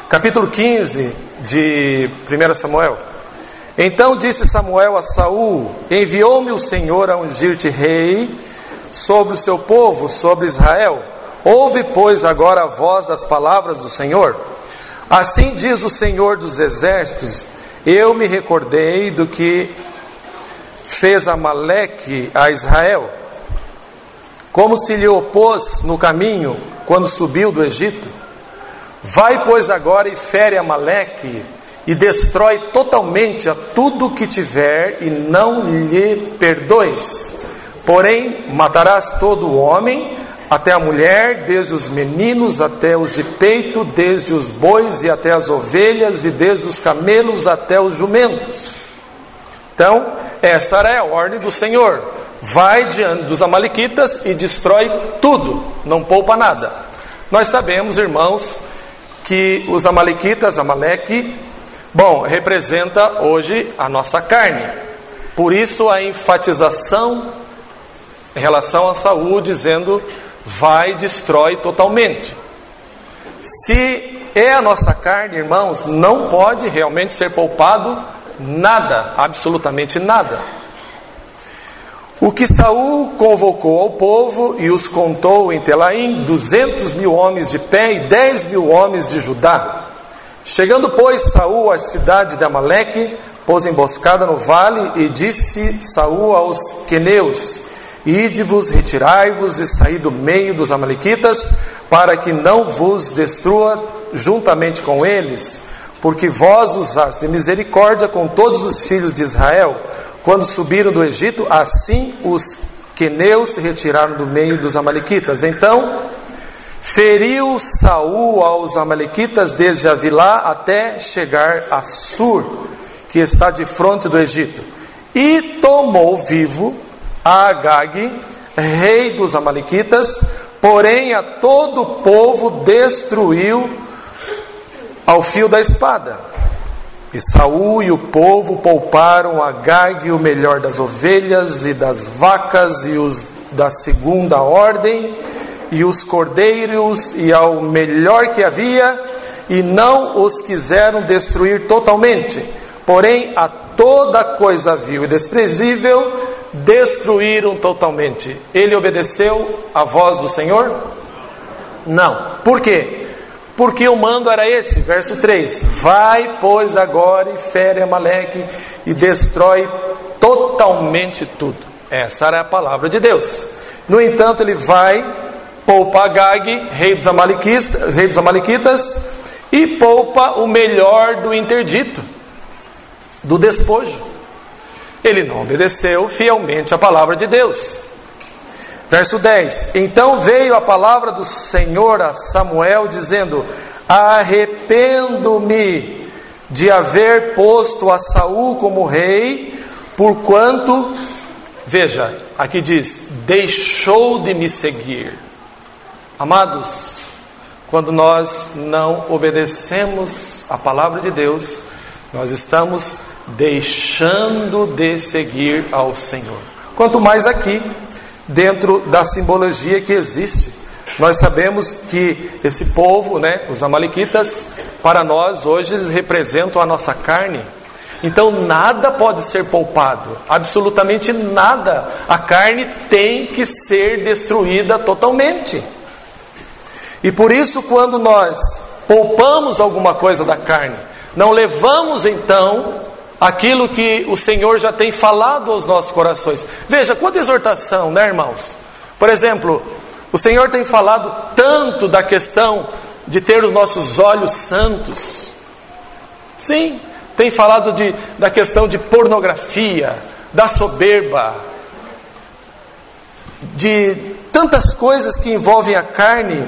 Capítulo 15 de 1 Samuel. Então disse Samuel a Saul: enviou-me o Senhor a ungir-te rei sobre o seu povo, sobre Israel. Ouve, pois, agora a voz das palavras do Senhor. Assim diz o Senhor dos exércitos: eu me recordei do que fez Amaleque a Israel, como se lhe opôs no caminho quando subiu do Egito. Vai, pois, agora e fere Amaleque e destrói totalmente a tudo que tiver e não lhe perdoes. Porém, matarás todo o homem, até a mulher, desde os meninos até os de peito, desde os bois e até as ovelhas, e desde os camelos até os jumentos. Então, essa era a ordem do Senhor: vai diante dos amalequitas e destrói tudo, não poupa nada. Nós sabemos, irmãos, que os amalequitas, Amaleque, representa hoje a nossa carne. Por isso a enfatização em relação a Saul, dizendo: vai, destrói totalmente. Se é a nossa carne, irmãos, não pode realmente ser poupado nada, absolutamente nada. O que Saul convocou ao povo e os contou em Telaim, 200.000 homens de pé e 10.000 homens de Judá. Chegando, pois, Saul à cidade de Amaleque, pôs emboscada no vale, e disse Saul aos queneus: ide-vos, retirai-vos e saí do meio dos amalequitas, para que não vos destrua juntamente com eles, porque vós usaste misericórdia com todos os filhos de Israel. Quando subiram do Egito, assim os queneus se retiraram do meio dos amalequitas. Então feriu Saul aos amalequitas desde Avilá até chegar a Sur, que está de fronte do Egito, e tomou vivo a Agag, rei dos amalequitas, porém a todo o povo destruiu ao fio da espada. E Saul e o povo pouparam a Agag o melhor das ovelhas e das vacas e os da segunda ordem e os cordeiros e ao melhor que havia, e não os quiseram destruir totalmente, porém a toda coisa vil e desprezível destruíram totalmente. Ele obedeceu à voz do Senhor? Não. Por quê? Porque o mando era esse, verso 3: vai, pois, agora e fere Amaleque e destrói totalmente tudo. Essa era a palavra de Deus. No entanto, ele vai, poupa Agag, rei dos amalequitas, e poupa o melhor do interdito, do despojo. Ele não obedeceu fielmente a palavra de Deus. Verso 10: então veio a palavra do Senhor a Samuel, dizendo: arrependo-me de haver posto a Saul como rei, porquanto, veja, aqui diz, deixou de me seguir. Amados, quando nós não obedecemos a palavra de Deus, nós estamos deixando de seguir ao Senhor. Quanto mais aqui, dentro da simbologia que existe, nós sabemos que esse povo, os amalequitas, para nós hoje eles representam a nossa carne. Então nada pode ser poupado, absolutamente nada. A carne tem que ser destruída totalmente. E por isso, quando nós poupamos alguma coisa da carne, não levamos então aquilo que o Senhor já tem falado aos nossos corações. Veja, quanta exortação, irmãos? Por exemplo, o Senhor tem falado tanto da questão de ter os nossos olhos santos. Sim, tem falado da questão de pornografia, da soberba, de tantas coisas que envolvem a carne,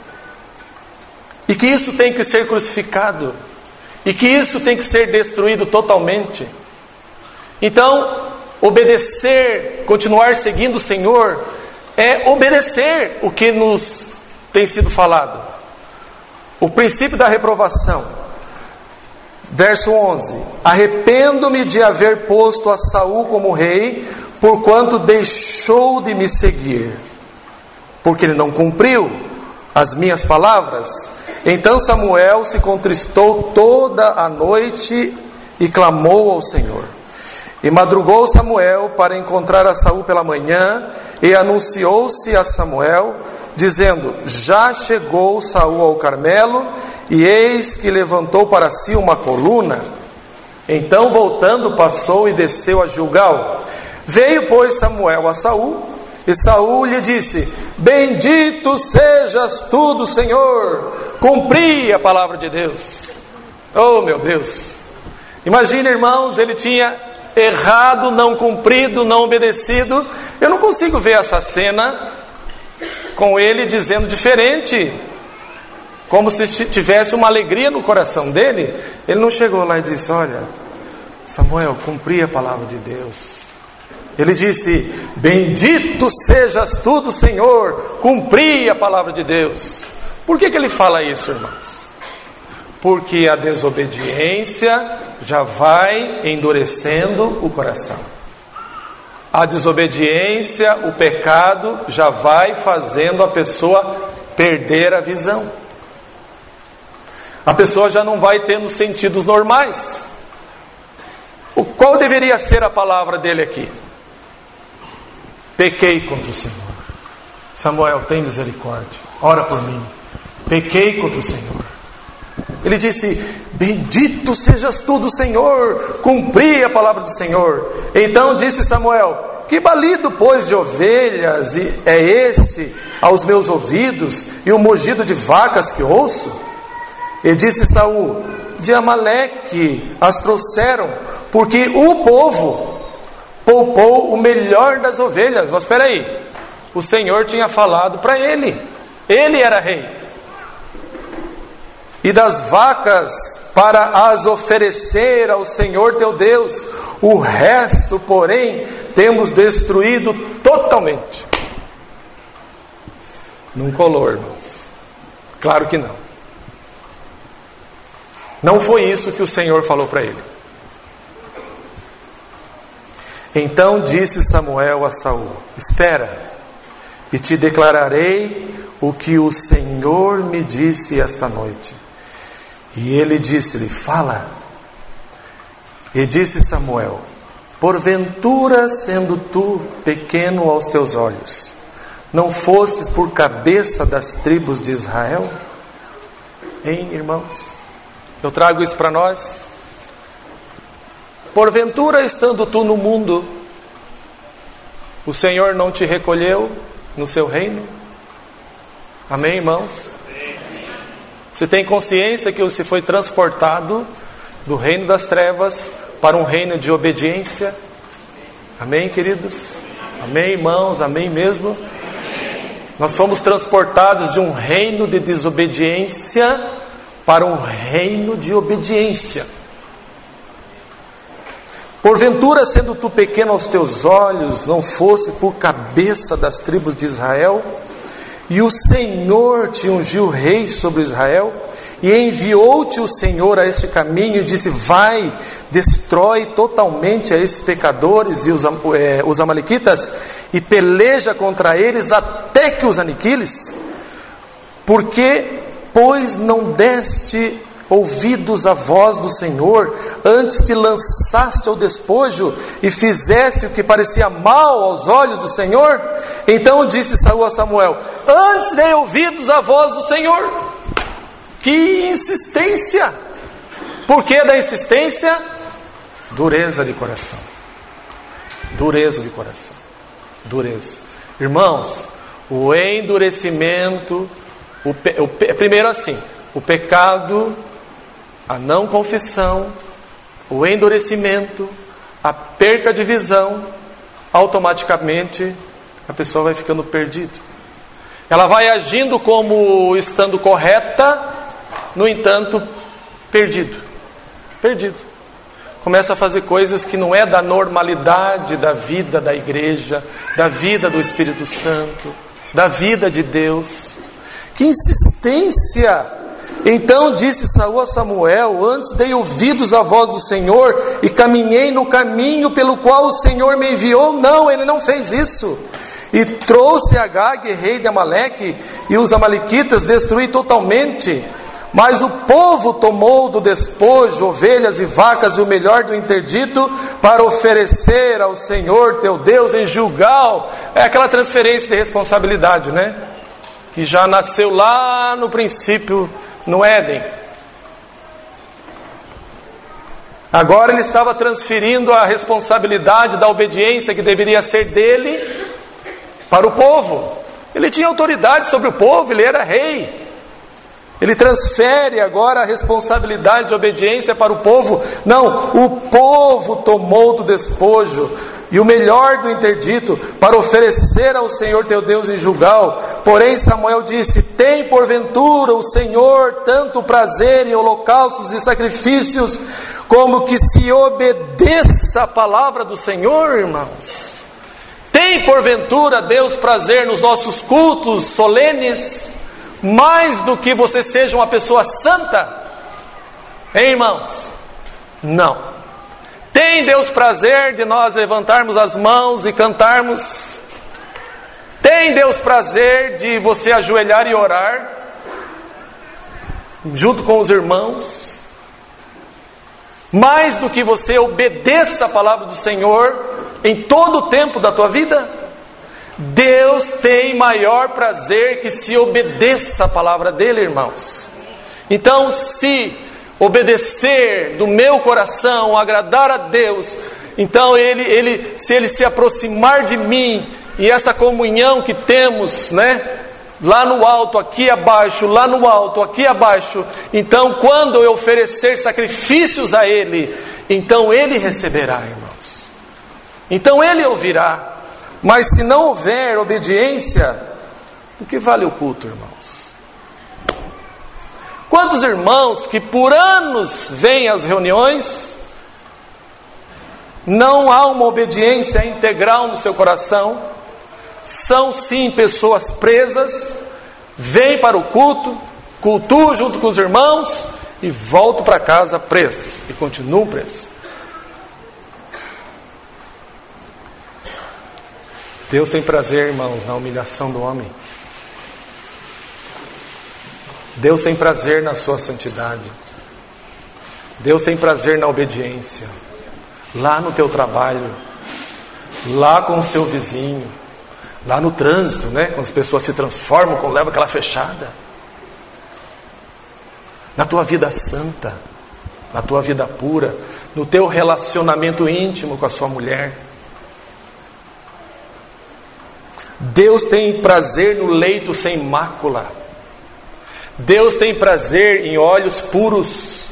e que isso tem que ser crucificado, e que isso tem que ser destruído totalmente. Então, obedecer, continuar seguindo o Senhor, é obedecer o que nos tem sido falado. O princípio da reprovação. Verso 11: arrependo-me de haver posto a Saul como rei, porquanto deixou de me seguir, porque ele não cumpriu as minhas palavras, Então Samuel se contristou toda a noite e clamou ao Senhor. E madrugou Samuel para encontrar a Saul pela manhã, e anunciou-se a Samuel, dizendo: já chegou Saul ao Carmelo, e eis que levantou para si uma coluna. Então, voltando, passou e desceu a Gilgal. Veio, pois, Samuel a Saul, e Saul lhe disse: bendito sejas tu do Senhor. Cumpri a palavra de Deus. Oh, meu Deus! Imagina, irmãos, ele tinha errado, não cumprido, não obedecido. Eu não consigo ver essa cena com ele dizendo diferente, como se tivesse uma alegria no coração dele. Ele não chegou lá e disse: olha, Samuel, cumpri a palavra de Deus. Ele disse: bendito sejas tu do Senhor, cumpri a palavra de Deus. Por que ele fala isso, irmãos? Porque a desobediência já vai endurecendo o coração. A desobediência, o pecado, já vai fazendo a pessoa perder a visão. A pessoa já não vai tendo sentidos normais. Qual deveria ser a palavra dele aqui? Pequei contra o Senhor. Samuel, tem misericórdia, ora por mim. Pequei contra o Senhor. Ele disse: bendito sejas tu do Senhor, cumpri a palavra do Senhor. Então disse Samuel: que balido, pois, de ovelhas é este aos meus ouvidos, e o mugido de vacas que ouço? E disse Saul: de Amaleque as trouxeram, porque o povo poupou o melhor das ovelhas. Mas espera aí, o Senhor tinha falado para ele era rei. E das vacas para as oferecer ao Senhor teu Deus, o resto, porém, temos destruído totalmente. Não colou, irmãos. Claro que não. Não foi isso que o Senhor falou para ele. Então disse Samuel a Saul: espera, e te declararei o que o Senhor me disse esta noite. E ele disse-lhe: fala. E disse Samuel: porventura, sendo tu pequeno aos teus olhos, não fosses por cabeça das tribos de Israel? Hein, irmãos? Eu trago isso para nós. Porventura, estando tu no mundo, o Senhor não te recolheu no seu reino? Amém, irmãos? Você tem consciência que você foi transportado do reino das trevas para um reino de obediência? Amém, queridos? Amém, irmãos? Amém mesmo? Nós fomos transportados de um reino de desobediência para um reino de obediência. Porventura, sendo tu pequeno aos teus olhos, não fosse por cabeça das tribos de Israel? E o Senhor te ungiu rei sobre Israel, e enviou-te o Senhor a este caminho, e disse: vai, destrói totalmente a esses pecadores e os amalequitas, e peleja contra eles até que os aniquiles. Porque, pois, não deste ouvidos à voz do Senhor, antes te lançaste ao despojo e fizeste o que parecia mal aos olhos do Senhor? Então disse Saul a Samuel: antes dei ouvidos à voz do Senhor. Que insistência! Por que da insistência? Dureza de coração. Dureza de coração. Dureza. Irmãos, o endurecimento, primeiro assim, o pecado, a não confissão, o endurecimento, a perca de visão, automaticamente a pessoa vai ficando perdida. Ela vai agindo como estando correta, no entanto, perdido. Começa a fazer coisas que não é da normalidade da vida da igreja, da vida do Espírito Santo, da vida de Deus. Que insistência! Então disse Saul a Samuel: antes dei ouvidos à voz do Senhor e caminhei no caminho pelo qual o Senhor me enviou. Não, ele não fez isso. E trouxe Agag, rei de Amaleque, e os amalequitas destruí totalmente. Mas o povo tomou do despojo ovelhas e vacas e o melhor do interdito para oferecer ao Senhor teu Deus em Gilgal. É aquela transferência de responsabilidade, né? Que já nasceu lá no princípio, no Éden. Agora ele estava transferindo a responsabilidade da obediência que deveria ser dele para o povo. Ele tinha autoridade sobre o povo, ele era rei. Ele transfere agora a responsabilidade de obediência para o povo. Não, o povo tomou do despojo e o melhor do interdito para oferecer ao Senhor teu Deus em Gilgal. Porém Samuel disse: tem porventura o Senhor tanto prazer em holocaustos e sacrifícios, como que se obedeça a palavra do Senhor, irmãos? Tem porventura Deus prazer nos nossos cultos solenes, mais do que você seja uma pessoa santa? Hein, irmãos? Não. Tem Deus prazer de nós levantarmos as mãos e cantarmos? Tem Deus prazer de você ajoelhar e orar junto com os irmãos? Mais do que você obedeça a palavra do Senhor em todo o tempo da tua vida? Deus tem maior prazer que se obedeça a palavra dele, irmãos. Então, se obedecer do meu coração, agradar a Deus, então se ele se aproximar de mim, e essa comunhão que temos, né, lá no alto, aqui abaixo, lá no alto, aqui abaixo, então quando eu oferecer sacrifícios a ele, então ele receberá, irmãos. Então ele ouvirá. Mas se não houver obediência, do que vale o culto, irmãos? Quantos irmãos que por anos vêm às reuniões, não há uma obediência integral no seu coração, são sim pessoas presas, vêm para o culto, cultuam junto com os irmãos e voltam para casa presas, e continuam presas. Deus tem prazer, irmãos, na humilhação do homem. Deus tem prazer na sua santidade. Deus tem prazer na obediência. Lá no teu trabalho, lá com o seu vizinho, lá no trânsito, né? Quando as pessoas se transformam, quando levam aquela fechada. Na tua vida santa, na tua vida pura, no teu relacionamento íntimo com a sua mulher. Deus tem prazer no leito sem mácula. Deus tem prazer em olhos puros.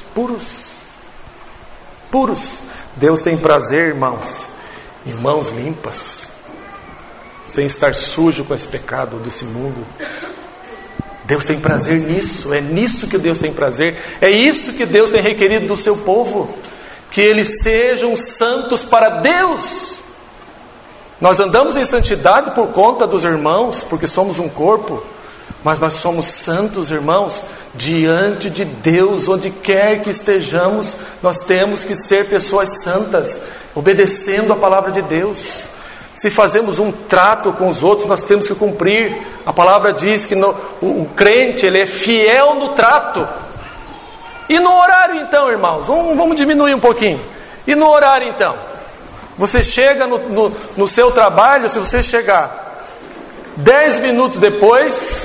Deus tem prazer, irmãos, em mãos limpas, sem estar sujo com esse pecado desse mundo. Deus tem prazer nisso. É nisso que Deus tem prazer. É isso que Deus tem requerido do seu povo, que eles sejam santos para Deus. Nós andamos em santidade por conta dos irmãos, porque somos um corpo, mas nós somos santos, irmãos, diante de Deus, onde quer que estejamos, nós temos que ser pessoas santas, obedecendo a palavra de Deus. Se fazemos um trato com os outros, nós temos que cumprir. A palavra diz que o crente, ele é fiel no trato. E no horário então, irmãos, vamos diminuir um pouquinho. E no horário então? Você chega no seu trabalho, se você chegar 10 minutos depois,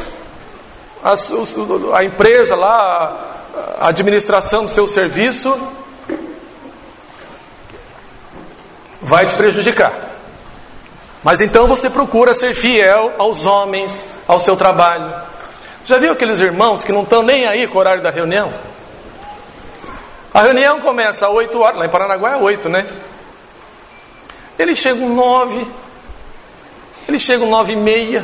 a empresa lá, a administração do seu serviço, vai te prejudicar. Mas então você procura ser fiel aos homens, ao seu trabalho. Já viu aqueles irmãos que não estão nem aí com o horário da reunião? A reunião começa às 8 horas, lá em Paranaguá é 8, né? Eles chegam 9, eles chegam 9h30.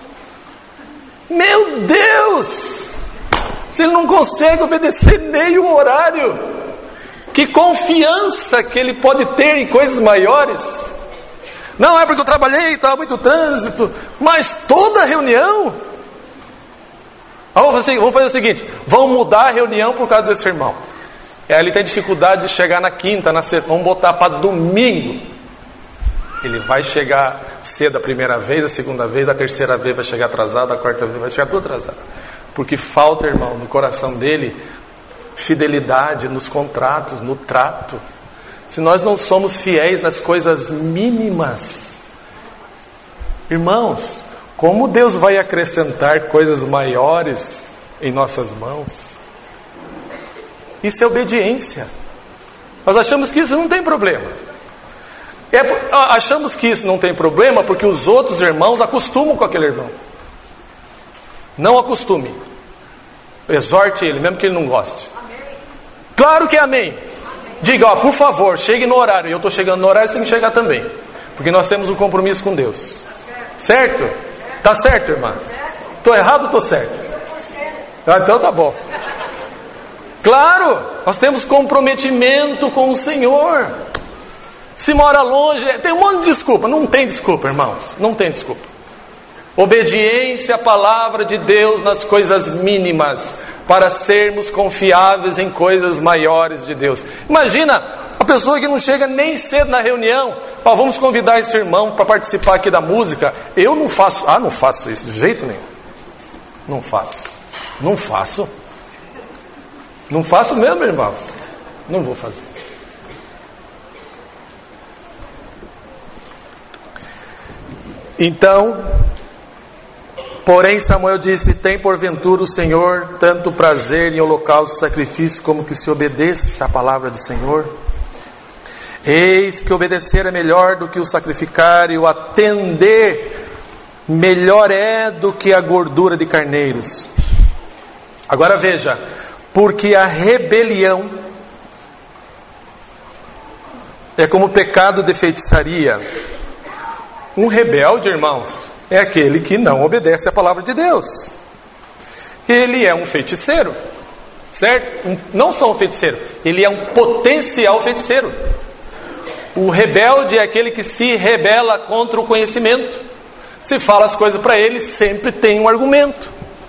Meu Deus! Se ele não consegue obedecer nem o horário, que confiança que ele pode ter em coisas maiores. Não é porque eu trabalhei, estava muito trânsito, mas toda reunião. Vamos fazer o seguinte, vamos mudar a reunião por causa desse irmão. Ele tem dificuldade de chegar na quinta, na sexta, vamos botar para domingo. Ele vai chegar cedo a primeira vez, a segunda vez, a terceira vez vai chegar atrasado, a quarta vez vai chegar tudo atrasado. Porque falta, irmão, no coração dele fidelidade nos contratos, no trato. Se nós não somos fiéis nas coisas mínimas, irmãos, como Deus vai acrescentar coisas maiores em nossas mãos? Isso é obediência. Nós achamos que isso não tem problema. Achamos que isso não tem problema porque os outros irmãos acostumam com aquele irmão. Não acostume. Exorte ele, mesmo que ele não goste. Claro que é amém. Diga, ó, por favor, chegue no horário. Eu estou chegando no horário, você tem que chegar também. Porque nós temos um compromisso com Deus. Certo? Tá certo, irmã? Estou errado ou estou certo? Então tá bom. Claro, nós temos comprometimento com o Senhor. Se mora longe, tem um monte de desculpa. Não tem desculpa, irmãos. Não tem desculpa. Obediência à palavra de Deus nas coisas mínimas, para sermos confiáveis em coisas maiores de Deus. Imagina a pessoa que não chega nem cedo na reunião. Ó, vamos convidar esse irmão para participar aqui da música. Eu não faço. Não faço isso de jeito nenhum. Não faço. Não faço. Não faço mesmo, irmãos. Não vou fazer. Então, porém Samuel disse: tem porventura o Senhor tanto prazer em holocausto e sacrifício, como que se obedeça à palavra do Senhor? Eis que obedecer é melhor do que o sacrificar, e o atender melhor é do que a gordura de carneiros. Agora veja, porque a rebelião é como o pecado de feitiçaria. Um rebelde, irmãos, é aquele que não obedece à palavra de Deus. Ele é um feiticeiro, certo? Não só um feiticeiro, ele é um potencial feiticeiro. O rebelde é aquele que se rebela contra o conhecimento. Se fala as coisas para ele, sempre tem um argumento.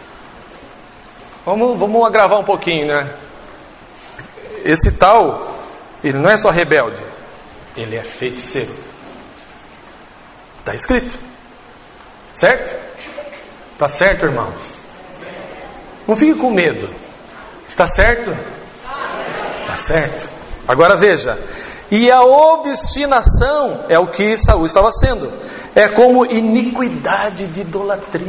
Vamos agravar um pouquinho, né? Esse tal, ele não é só rebelde, ele é feiticeiro. Está escrito. Certo? Está certo, irmãos? Não fique com medo. Está certo? Está certo. Agora veja. E a obstinação é o que Saul estava sendo. É como iniquidade de idolatria.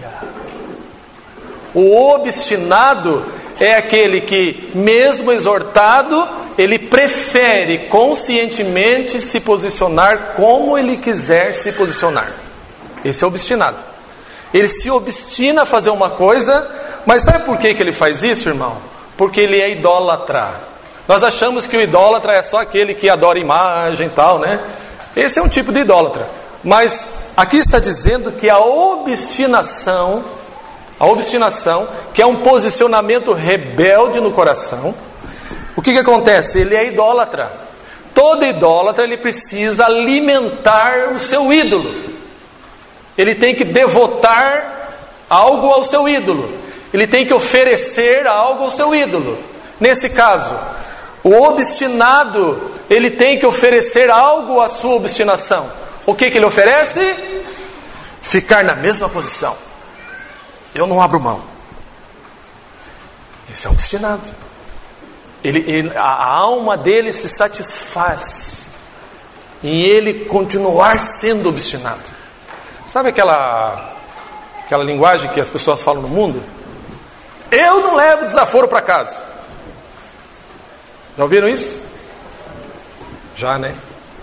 O obstinado é aquele que, mesmo exortado, ele prefere conscientemente se posicionar como ele quiser se posicionar. Esse é obstinado. Ele se obstina a fazer uma coisa, mas sabe por que ele faz isso, irmão? Porque ele é idólatra. Nós achamos que o idólatra é só aquele que adora imagem e tal, né? Esse é um tipo de idólatra. Mas aqui está dizendo que a obstinação, que é um posicionamento rebelde no coração, o que acontece? Ele é idólatra. Todo idólatra, ele precisa alimentar o seu ídolo. Ele tem que devotar algo ao seu ídolo. Ele tem que oferecer algo ao seu ídolo. Nesse caso, o obstinado, ele tem que oferecer algo à sua obstinação. O que ele oferece? Ficar na mesma posição. Eu não abro mão. Esse é obstinado. A alma dele se satisfaz em ele continuar sendo obstinado. Sabe aquela linguagem que as pessoas falam no mundo? Eu não levo desaforo para casa. Já ouviram isso? Já, né?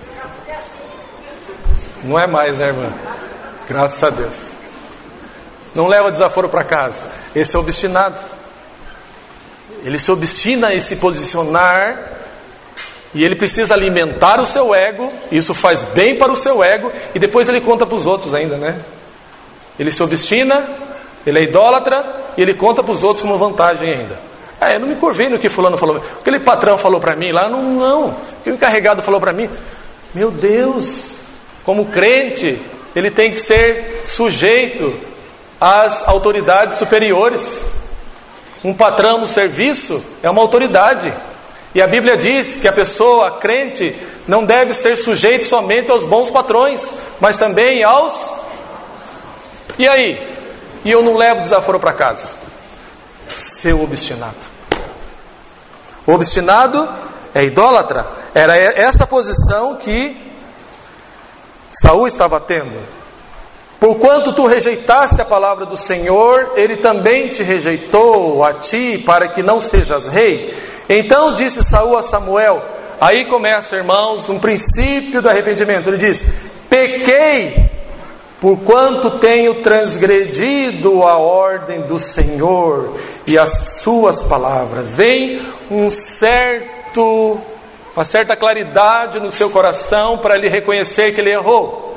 Não é mais, né, irmã? Graças a Deus. Não leva desaforo para casa. Esse é obstinado. Ele se obstina em se posicionar, e ele precisa alimentar o seu ego. Isso faz bem para o seu ego, e depois ele conta para os outros ainda, né? Ele se obstina, ele é idólatra, e ele conta para os outros como vantagem ainda. Eu não me curvei no que fulano falou. Aquele patrão falou para mim lá, não. O encarregado falou para mim. Meu Deus, como crente, ele tem que ser sujeito às autoridades superiores. Um patrão no serviço é uma autoridade. E a Bíblia diz que a pessoa crente não deve ser sujeito somente aos bons patrões, mas também aos... E aí? E eu não levo desaforo para casa? seu obstinado. O obstinado é idólatra. Era essa posição que Saul estava tendo. Porquanto tu rejeitaste a palavra do Senhor, Ele também te rejeitou a ti, para que não sejas rei. Então disse Saul a Samuel. Aí começa, irmãos, um princípio do arrependimento. Ele diz: pequei, porquanto tenho transgredido a ordem do Senhor e as suas palavras. Vem uma certa claridade no seu coração para ele reconhecer que ele errou.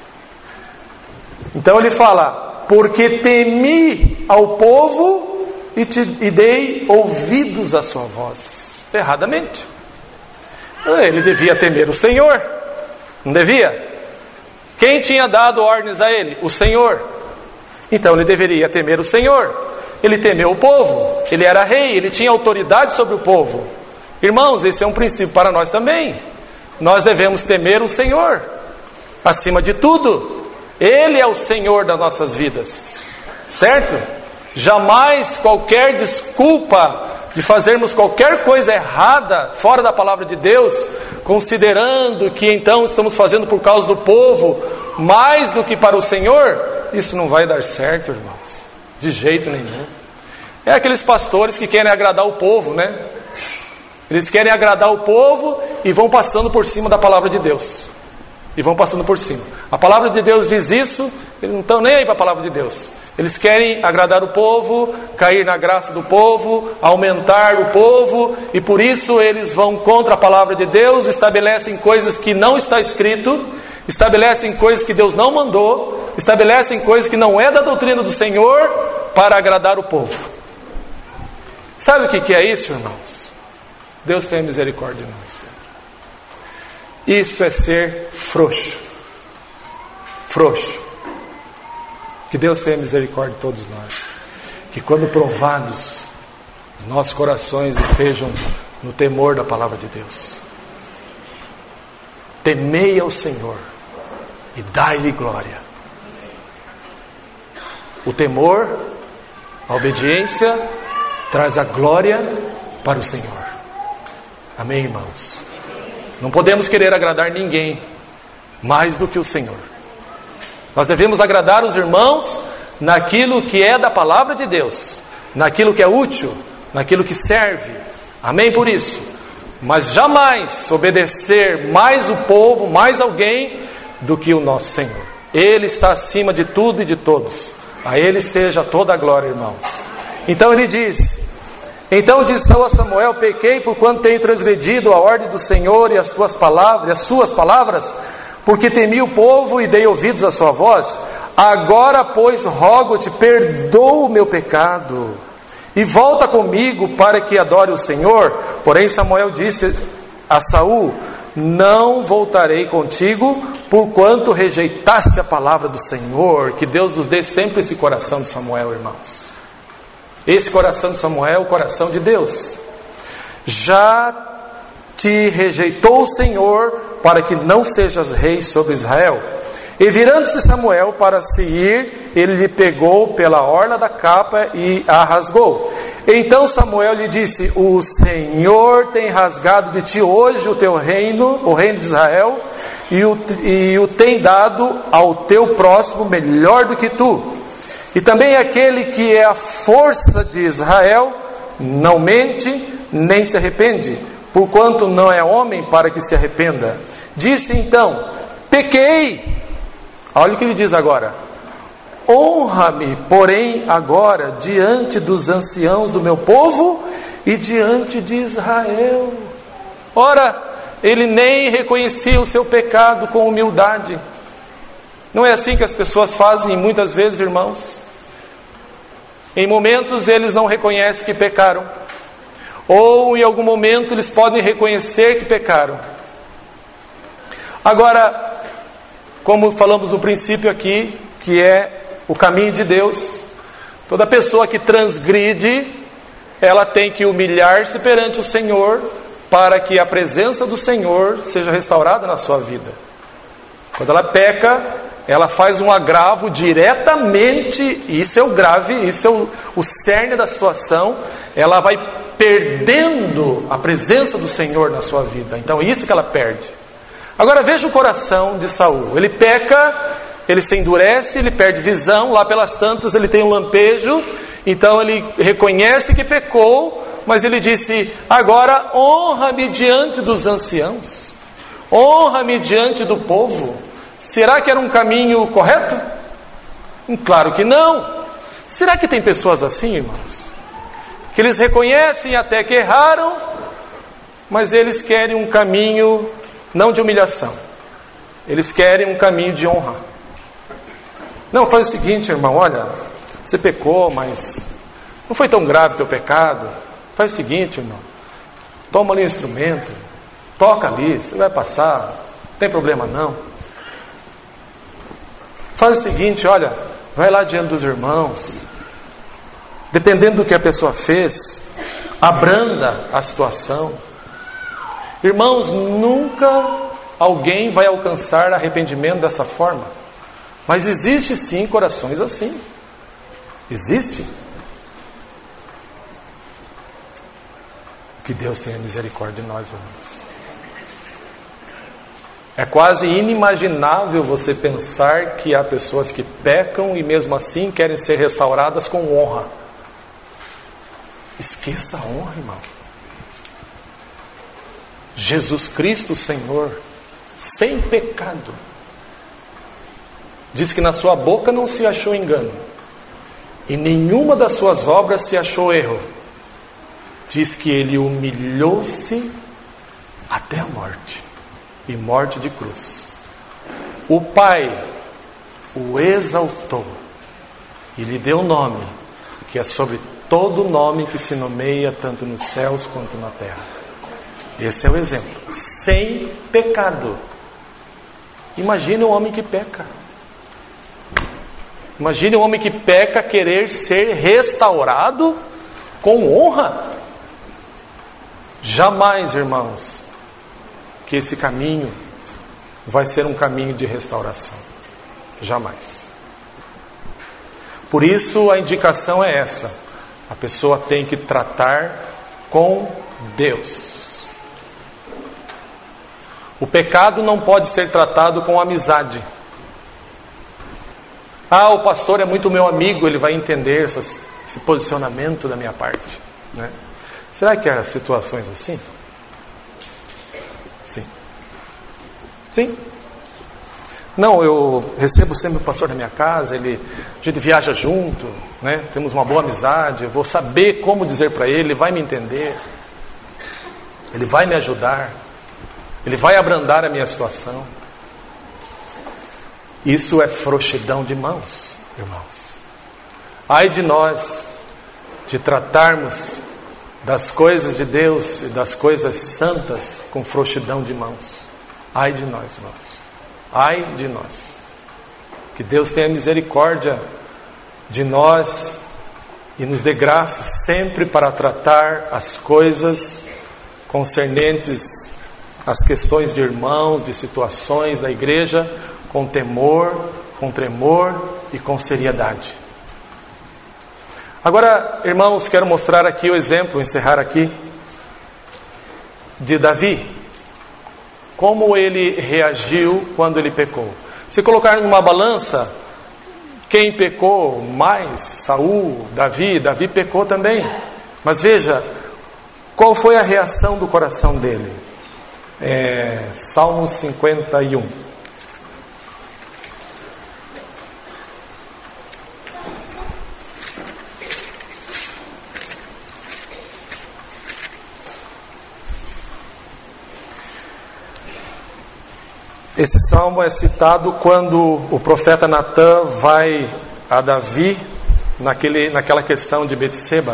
Então ele fala: porque temi ao povo e dei ouvidos à sua voz. Erradamente. Ele devia temer o Senhor, não devia? Quem tinha dado ordens a ele? O Senhor. Então ele deveria temer o Senhor. Ele temeu o povo, ele era rei, ele tinha autoridade sobre o povo. Irmãos, esse é um princípio para nós também. Nós devemos temer o Senhor acima de tudo. Ele é o Senhor das nossas vidas, certo? Jamais qualquer desculpa de fazermos qualquer coisa errada fora da palavra de Deus, considerando que então estamos fazendo por causa do povo mais do que para o Senhor, isso não vai dar certo, irmãos, de jeito nenhum. É aqueles pastores que querem agradar o povo, né? Eles querem agradar o povo e vão passando por cima da palavra de Deus. E vão passando por cima. A palavra de Deus diz isso, eles não estão nem aí para a palavra de Deus. Eles querem agradar o povo, cair na graça do povo, aumentar o povo, e por isso eles vão contra a palavra de Deus, estabelecem coisas que não está escrito, estabelecem coisas que Deus não mandou, estabelecem coisas que não é da doutrina do Senhor para agradar o povo. Sabe o que é isso, irmãos? Deus tenha misericórdia de nós. Isso é ser frouxo. Frouxo. Que Deus tenha misericórdia de todos nós. Que quando provados, os nossos corações estejam no temor da palavra de Deus. Temei ao Senhor e dai-lhe glória. O temor, a obediência, traz a glória para o Senhor. Amém, irmãos? Não podemos querer agradar ninguém mais do que o Senhor. Nós devemos agradar os irmãos naquilo que é da palavra de Deus, naquilo que é útil, naquilo que serve. Amém por isso. Mas jamais obedecer mais o povo, mais alguém do que o nosso Senhor. Ele está acima de tudo e de todos. A Ele seja toda a glória, irmãos. Então ele diz: então disse Saul a Samuel: pequei porquanto tenho transgredido a ordem do Senhor e as suas palavras, porque temi o povo e dei ouvidos à sua voz. Agora, pois, rogo-te, perdoa o meu pecado e volta comigo para que adore o Senhor. Porém Samuel disse a Saul: não voltarei contigo, porquanto rejeitaste a palavra do Senhor. Que Deus nos dê sempre esse coração de Samuel, irmãos. Esse coração de Samuel é o coração de Deus. Já te rejeitou o Senhor para que não sejas rei sobre Israel. E virando-se Samuel para se ir, ele lhe pegou pela orla da capa e a rasgou. Então Samuel lhe disse: o Senhor tem rasgado de ti hoje o teu reino, o reino de Israel, e o tem dado ao teu próximo melhor do que tu. E também aquele que é a força de Israel não mente nem se arrepende, porquanto não é homem para que se arrependa. Disse então: pequei. Olha o que ele diz agora: honra-me, porém, agora diante dos anciãos do meu povo e diante de Israel. Ora, ele nem reconhecia o seu pecado com humildade. Não é assim que as pessoas fazem muitas vezes, irmãos? Em momentos eles não reconhecem que pecaram, ou em algum momento eles podem reconhecer que pecaram. Agora, como falamos no princípio aqui, que é o caminho de Deus, toda pessoa que transgride, ela tem que humilhar-se perante o Senhor, para que a presença do Senhor seja restaurada na sua vida. Quando ela peca, ela faz um agravo diretamente, isso é o grave, isso é o cerne da situação, ela vai perdendo a presença do Senhor na sua vida. Então isso que ela perde. Agora veja o coração de Saul. Ele peca, ele se endurece, ele perde visão, lá pelas tantas ele tem um lampejo, então ele reconhece que pecou, mas ele disse: agora honra-me diante dos anciãos, honra-me diante do povo. Será que era um caminho correto? Claro que não. Será que tem pessoas assim, irmãos? Que eles reconhecem até que erraram, mas eles querem um caminho não de humilhação, eles querem um caminho de honra. Não, faz o seguinte, irmão, olha, você pecou, mas não foi tão grave o teu pecado. Faz o seguinte, irmão, toma ali o instrumento, toca ali, você vai passar, não tem problema não. Faz o seguinte, olha, vai lá diante dos irmãos, dependendo do que a pessoa fez, abranda a situação. Irmãos, nunca alguém vai alcançar arrependimento dessa forma, mas existe sim corações assim, existe. Que Deus tenha misericórdia de nós, irmãos. É quase inimaginável você pensar que há pessoas que pecam e mesmo assim querem ser restauradas com honra. Esqueça a honra, irmão. Jesus Cristo, Senhor, sem pecado, diz que na sua boca não se achou engano, e nenhuma das suas obras se achou erro. Diz que ele humilhou-se até a morte, e morte de cruz. O Pai o exaltou e lhe deu um nome que é sobre todo nome que se nomeia tanto nos céus quanto na terra. Esse é o exemplo. Sem pecado. Imagine um homem que peca. Imagine um homem que peca querer ser restaurado com honra. Jamais, irmãos, que esse caminho vai ser um caminho de restauração. Jamais. Por isso a indicação é essa. A pessoa tem que tratar com Deus. O pecado não pode ser tratado com amizade. Ah, o pastor é muito meu amigo, ele vai entender esse posicionamento da minha parte, né? Será que há situações assim? Sim. Sim. Não, eu recebo sempre o pastor na minha casa, a gente viaja junto, né? Temos uma boa amizade, eu vou saber como dizer para ele vai me entender, ele vai me ajudar, ele vai abrandar a minha situação. Isso é frouxidão de mãos, irmãos. Ai de nós, de tratarmos das coisas de Deus e das coisas santas com frouxidão de mãos. Ai de nós, irmãos. Ai de nós. Que Deus tenha misericórdia de nós e nos dê graça sempre para tratar as coisas concernentes às questões de irmãos, de situações da igreja, com temor, com tremor e com seriedade. Agora, irmãos, quero mostrar aqui o exemplo, encerrar aqui, de Davi. Como ele reagiu quando ele pecou. Se colocar numa balança, quem pecou mais? Saul, Davi pecou também. Mas veja, qual foi a reação do coração dele? Salmo 51. Esse salmo é citado quando o profeta Natã vai a Davi naquela questão de Betseba.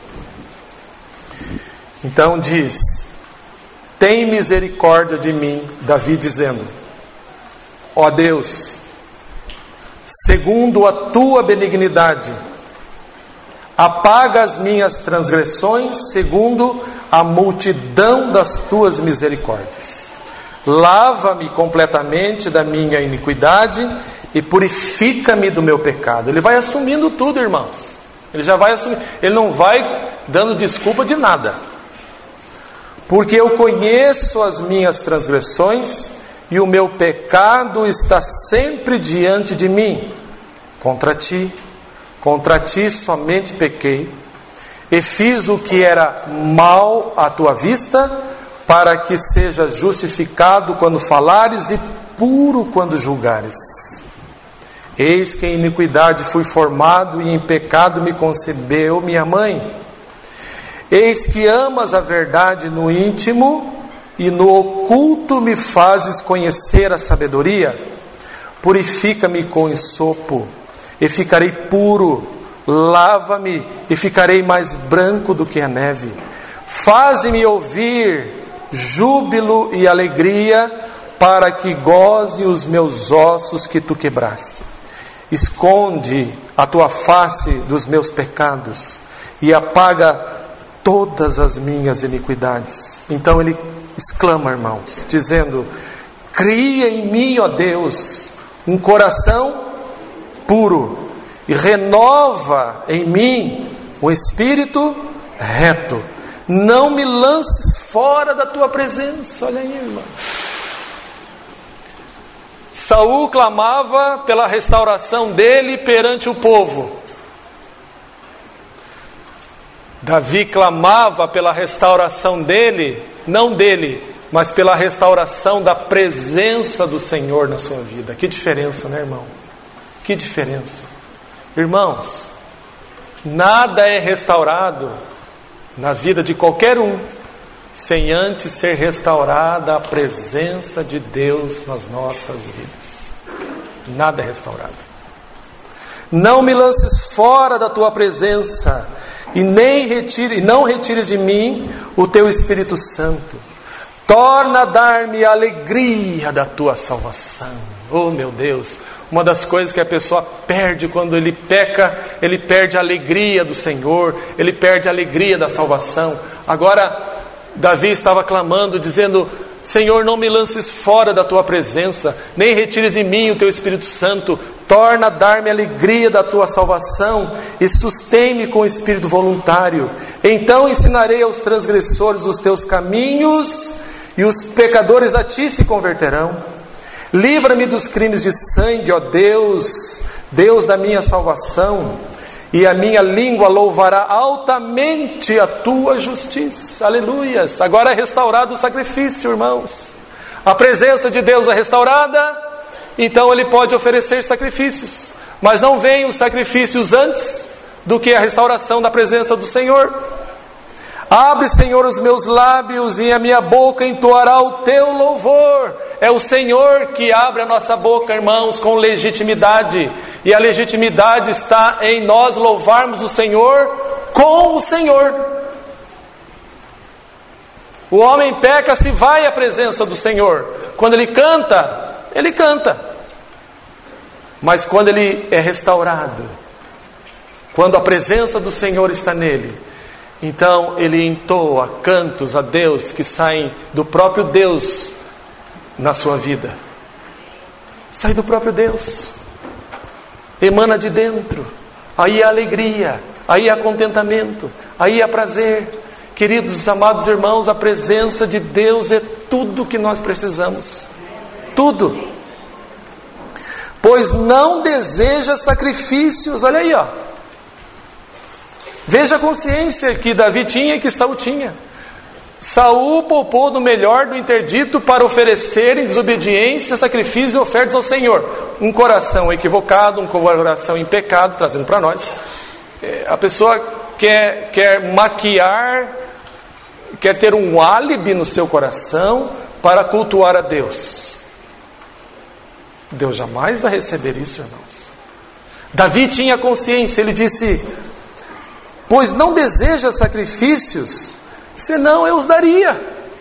Então diz: tem misericórdia de mim, Davi dizendo: ó Deus, segundo a tua benignidade, apaga as minhas transgressões segundo a multidão das tuas misericórdias. Lava-me completamente da minha iniquidade e purifica-me do meu pecado. Ele vai assumindo tudo, irmãos. Ele já vai assumir. Ele não vai dando desculpa de nada. Porque eu conheço as minhas transgressões e o meu pecado está sempre diante de mim. Contra ti somente pequei, e fiz o que era mal à tua vista, para que seja justificado quando falares e puro quando julgares. Eis que em iniquidade fui formado, e em pecado me concebeu minha mãe. Eis que amas a verdade no íntimo, e no oculto me fazes conhecer a sabedoria. Purifica-me com ensopo, e ficarei puro. Lava-me, e ficarei mais branco do que a neve. Faze-me ouvir júbilo e alegria, para que goze os meus ossos que tu quebraste. Esconde a tua face dos meus pecados, e apaga todas as minhas iniquidades. Então ele exclama, irmãos, dizendo: cria em mim, ó Deus, um coração puro, e renova em mim um espírito reto. Não me lances fora da tua presença. Olha aí, irmão. Saul clamava pela restauração dele perante o povo. Davi clamava pela restauração dele, não dele, mas pela restauração da presença do Senhor na sua vida. Que diferença, né, irmão? Que diferença. Irmãos, nada é restaurado na vida de qualquer um sem antes ser restaurada a presença de Deus nas nossas vidas. Nada é restaurado. Não me lances fora da tua presença, e não retires de mim o teu Espírito Santo. Torna a dar-me a alegria da tua salvação. Oh, meu Deus! Uma das coisas que a pessoa perde quando ele peca, ele perde a alegria do Senhor, ele perde a alegria da salvação. Agora, Davi estava clamando, dizendo: Senhor, não me lances fora da tua presença, nem retires de mim o teu Espírito Santo. Torna a dar-me a alegria da tua salvação, e sustém-me com o espírito voluntário. Então ensinarei aos transgressores os teus caminhos, e os pecadores a ti se converterão. Livra-me dos crimes de sangue, ó Deus, Deus da minha salvação, e a minha língua louvará altamente a tua justiça. Aleluias! Agora é restaurado o sacrifício, irmãos. A presença de Deus é restaurada, então ele pode oferecer sacrifícios. Mas não vem os sacrifícios antes do que a restauração da presença do Senhor. Abre, Senhor, os meus lábios, e a minha boca entoará o teu louvor. É o Senhor que abre a nossa boca, irmãos, com legitimidade. E a legitimidade está em nós louvarmos o Senhor com o Senhor. O homem peca se vai à presença do Senhor. Quando ele canta, ele canta. Mas quando ele é restaurado, quando a presença do Senhor está nele, então ele entoa cantos a Deus que saem do próprio Deus na sua vida. Sai do próprio Deus, emana de dentro. Aí há alegria, aí há contentamento, aí há prazer. Queridos, amados irmãos, a presença de Deus é tudo que nós precisamos. Tudo. Pois não deseja sacrifícios. Olha aí, ó. Veja a consciência que Davi tinha e que Saul tinha. Saul poupou do melhor do interdito para oferecer em desobediência sacrifícios e ofertas ao Senhor. Um coração equivocado, um coração em pecado, trazendo para nós. A pessoa quer maquiar, quer ter um álibi no seu coração para cultuar a Deus. Deus jamais vai receber isso, irmãos. Davi tinha consciência, ele disse: pois não deseja sacrifícios, senão eu os daria.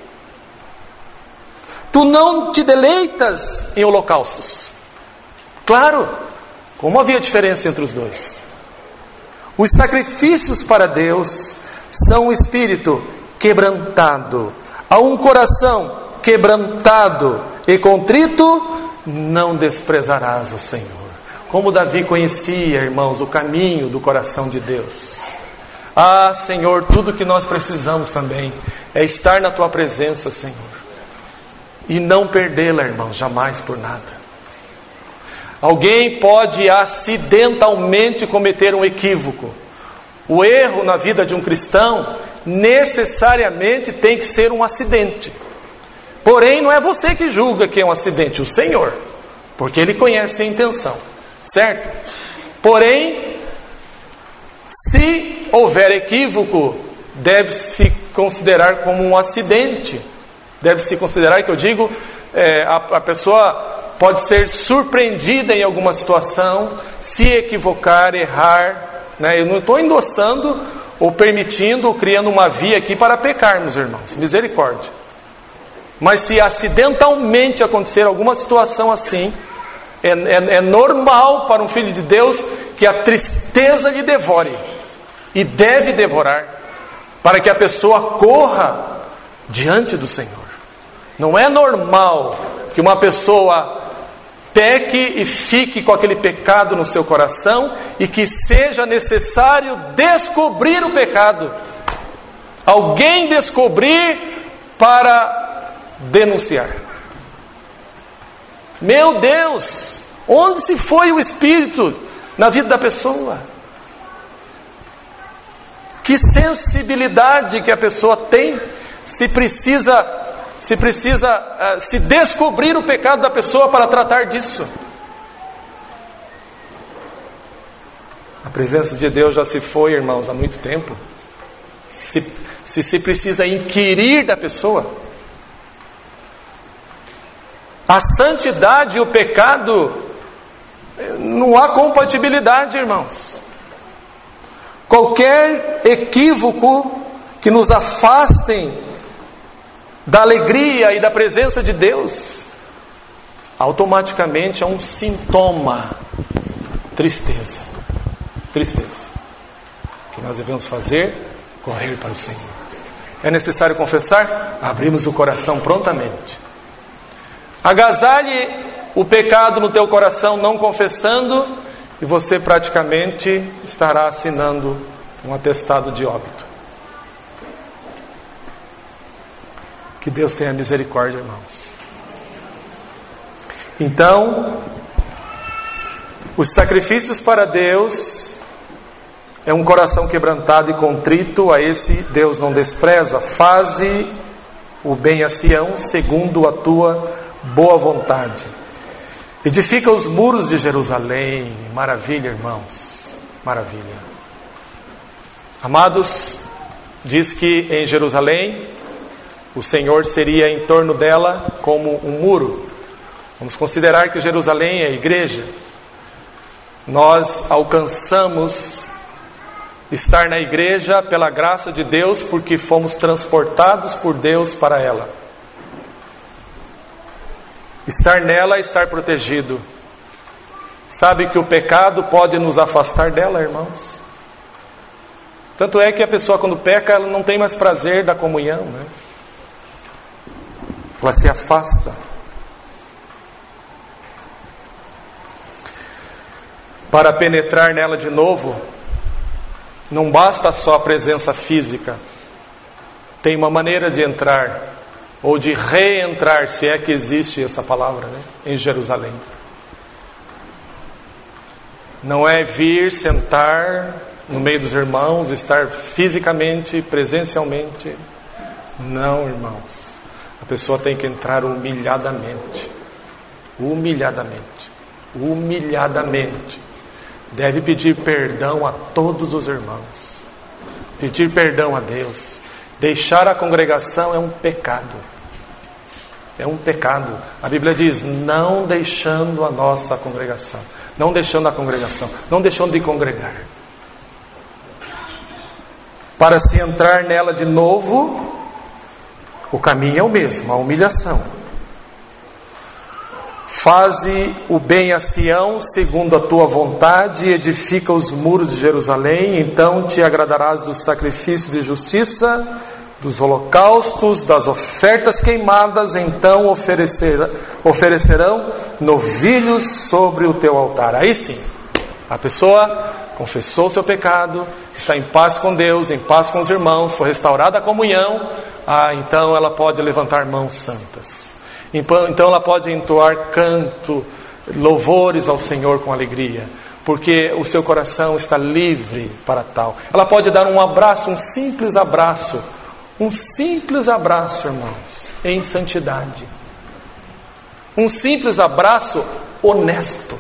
Tu não te deleitas em holocaustos. Claro, como havia diferença entre os dois. Os sacrifícios para Deus são um espírito quebrantado. A um coração quebrantado e contrito, não desprezarás o Senhor. como Davi conhecia, irmãos, o caminho do coração de Deus. Ah, Senhor, tudo que nós precisamos também é estar na Tua presença, Senhor, e não perdê-la, irmãos, jamais por nada. Alguém pode acidentalmente cometer um equívoco. O erro na vida de um cristão necessariamente tem que ser um acidente. Porém, não é você que julga que é um acidente, o Senhor, porque Ele conhece a intenção, certo? Porém, se houver equívoco, deve-se considerar como um acidente. Deve-se considerar que eu digo, a pessoa pode ser surpreendida em alguma situação, se equivocar, errar, né? Eu não estou endossando ou permitindo ou criando uma via aqui para pecarmos, irmãos, misericórdia. Mas se acidentalmente acontecer alguma situação assim, é normal para um filho de Deus que a tristeza lhe devore, e deve devorar, para que a pessoa corra diante do Senhor. Não é normal que uma pessoa peque e fique com aquele pecado no seu coração e que seja necessário descobrir o pecado. Alguém descobrir para denunciar. Meu Deus, onde se foi o Espírito na vida da pessoa? Que sensibilidade que a pessoa tem se precisa se descobrir o pecado da pessoa para tratar disso. A presença de Deus já se foi, irmãos, há muito tempo. Se precisa inquirir da pessoa. A santidade e o pecado, não há compatibilidade, irmãos. Qualquer equívoco que nos afastem da alegria e da presença de Deus, automaticamente é um sintoma. Tristeza. O que nós devemos fazer? Correr para o Senhor. É necessário confessar? Abrimos o coração prontamente. Agasalhe o pecado no teu coração não confessando, e você praticamente estará assinando um atestado de óbito. Que Deus tenha misericórdia, irmãos. Então, os sacrifícios para Deus é um coração quebrantado e contrito, a esse Deus não despreza. Faze o bem a Sião, segundo a tua boa vontade. Edifica os muros de Jerusalém. Maravilha, irmãos, maravilha. Amados, diz que em Jerusalém o Senhor seria em torno dela como um muro. Vamos considerar que Jerusalém é a igreja. Nós alcançamos estar na igreja pela graça de Deus, porque fomos transportados por Deus para ela. Estar nela é estar protegido. Sabe que o pecado pode nos afastar dela, irmãos? Tanto é que a pessoa, quando peca, ela não tem mais prazer da comunhão, né? Ela se afasta. Para penetrar nela de novo, não basta só a presença física. Tem uma maneira de entrar, ou de reentrar, se é que existe essa palavra, né? Em Jerusalém. Não é vir, sentar no meio dos irmãos, estar fisicamente, presencialmente. Não, irmãos. A pessoa tem que entrar humilhadamente. Humilhadamente. Deve pedir perdão a todos os irmãos. Pedir perdão a Deus. Deixar a congregação é um pecado. É um pecado. A Bíblia diz, não deixando a nossa congregação. Não deixando a congregação. Não deixando de congregar. Para se entrar nela de novo, o caminho é o mesmo, a humilhação. Faze o bem a Sião, segundo a tua vontade, edifica os muros de Jerusalém, então te agradarás do sacrifício de justiça, dos holocaustos, das ofertas queimadas, então oferecerão novilhos sobre o teu altar. Aí sim, a pessoa confessou seu pecado, está em paz com Deus, em paz com os irmãos, foi restaurada a comunhão, então ela pode levantar mãos santas. Então ela pode entoar canto, louvores ao Senhor com alegria, porque o seu coração está livre para tal. Ela pode dar um abraço, um simples abraço, irmãos, em santidade. Um simples abraço honesto.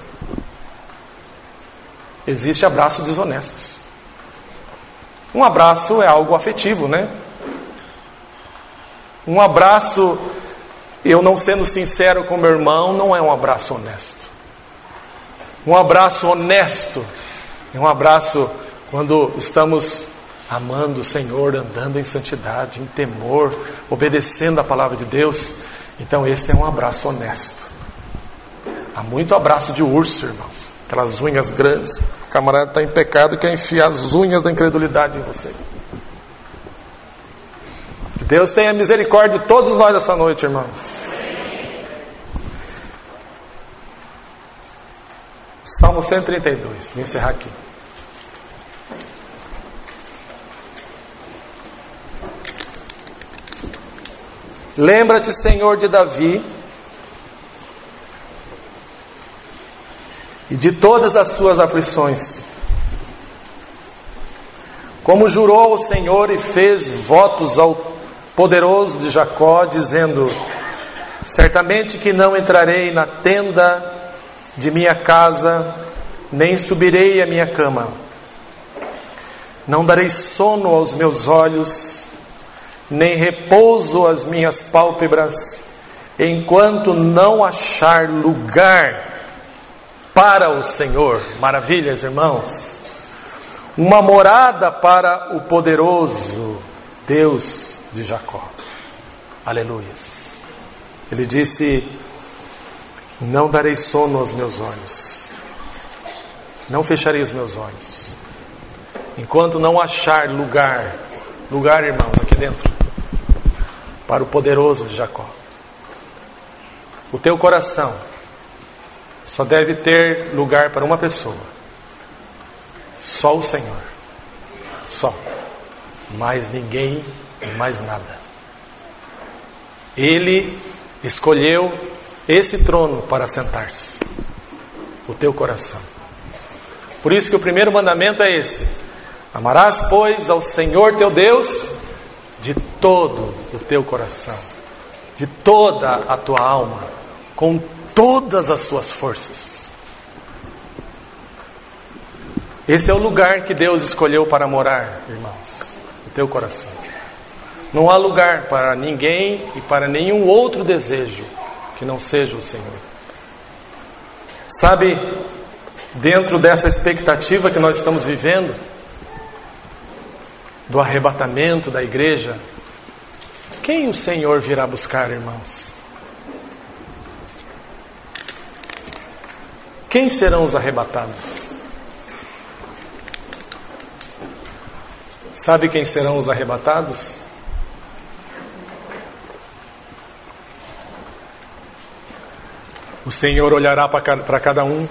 Existe abraços desonestos. Um abraço é algo afetivo, né? Um abraço, eu não sendo sincero com meu irmão, não é um abraço honesto. Um abraço honesto é um abraço quando estamos amando o Senhor, andando em santidade, em temor, obedecendo a palavra de Deus. Então esse é um abraço honesto. Há muito abraço de urso, irmãos. Aquelas unhas grandes. O camarada está em pecado e quer enfiar as unhas da incredulidade em você. Que Deus tenha misericórdia de todos nós essa noite, irmãos. Salmo 132, vou encerrar aqui. Lembra-te, Senhor, de Davi e de todas as suas aflições. Como jurou ao Senhor e fez votos ao poderoso de Jacó, dizendo: certamente que não entrarei na tenda de minha casa, nem subirei à minha cama. Não darei sono aos meus olhos, nem repouso às minhas pálpebras, enquanto não achar lugar para o Senhor. Maravilhas, irmãos. Uma morada para o poderoso Deus de Jacó. Aleluias. Ele disse: não darei sono aos meus olhos, não fecharei os meus olhos, enquanto não achar lugar, irmãos, aqui dentro, para o poderoso de Jacó. O teu coração só deve ter lugar para uma pessoa, só o Senhor, só, mais ninguém e mais nada. Ele escolheu esse trono para sentar-se, o teu coração. Por isso que o primeiro mandamento é esse: amarás, pois, ao Senhor teu Deus de todo o teu coração, de toda a tua alma, com todas as tuas forças. Esse é o lugar que Deus escolheu para morar, irmãos, o teu coração. Não há lugar para ninguém e para nenhum outro desejo que não seja o Senhor. Sabe, dentro dessa expectativa que nós estamos vivendo, do arrebatamento da igreja, quem o Senhor virá buscar, irmãos? Quem serão os arrebatados? Sabe quem serão os arrebatados? O Senhor olhará para cada um,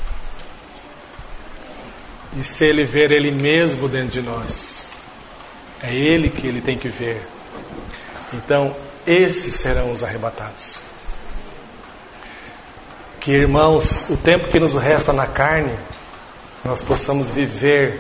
e se Ele ver Ele mesmo dentro de nós, é Ele que Ele tem que ver. Então, esses serão os arrebatados. Que, irmãos, o tempo que nos resta na carne, nós possamos viver,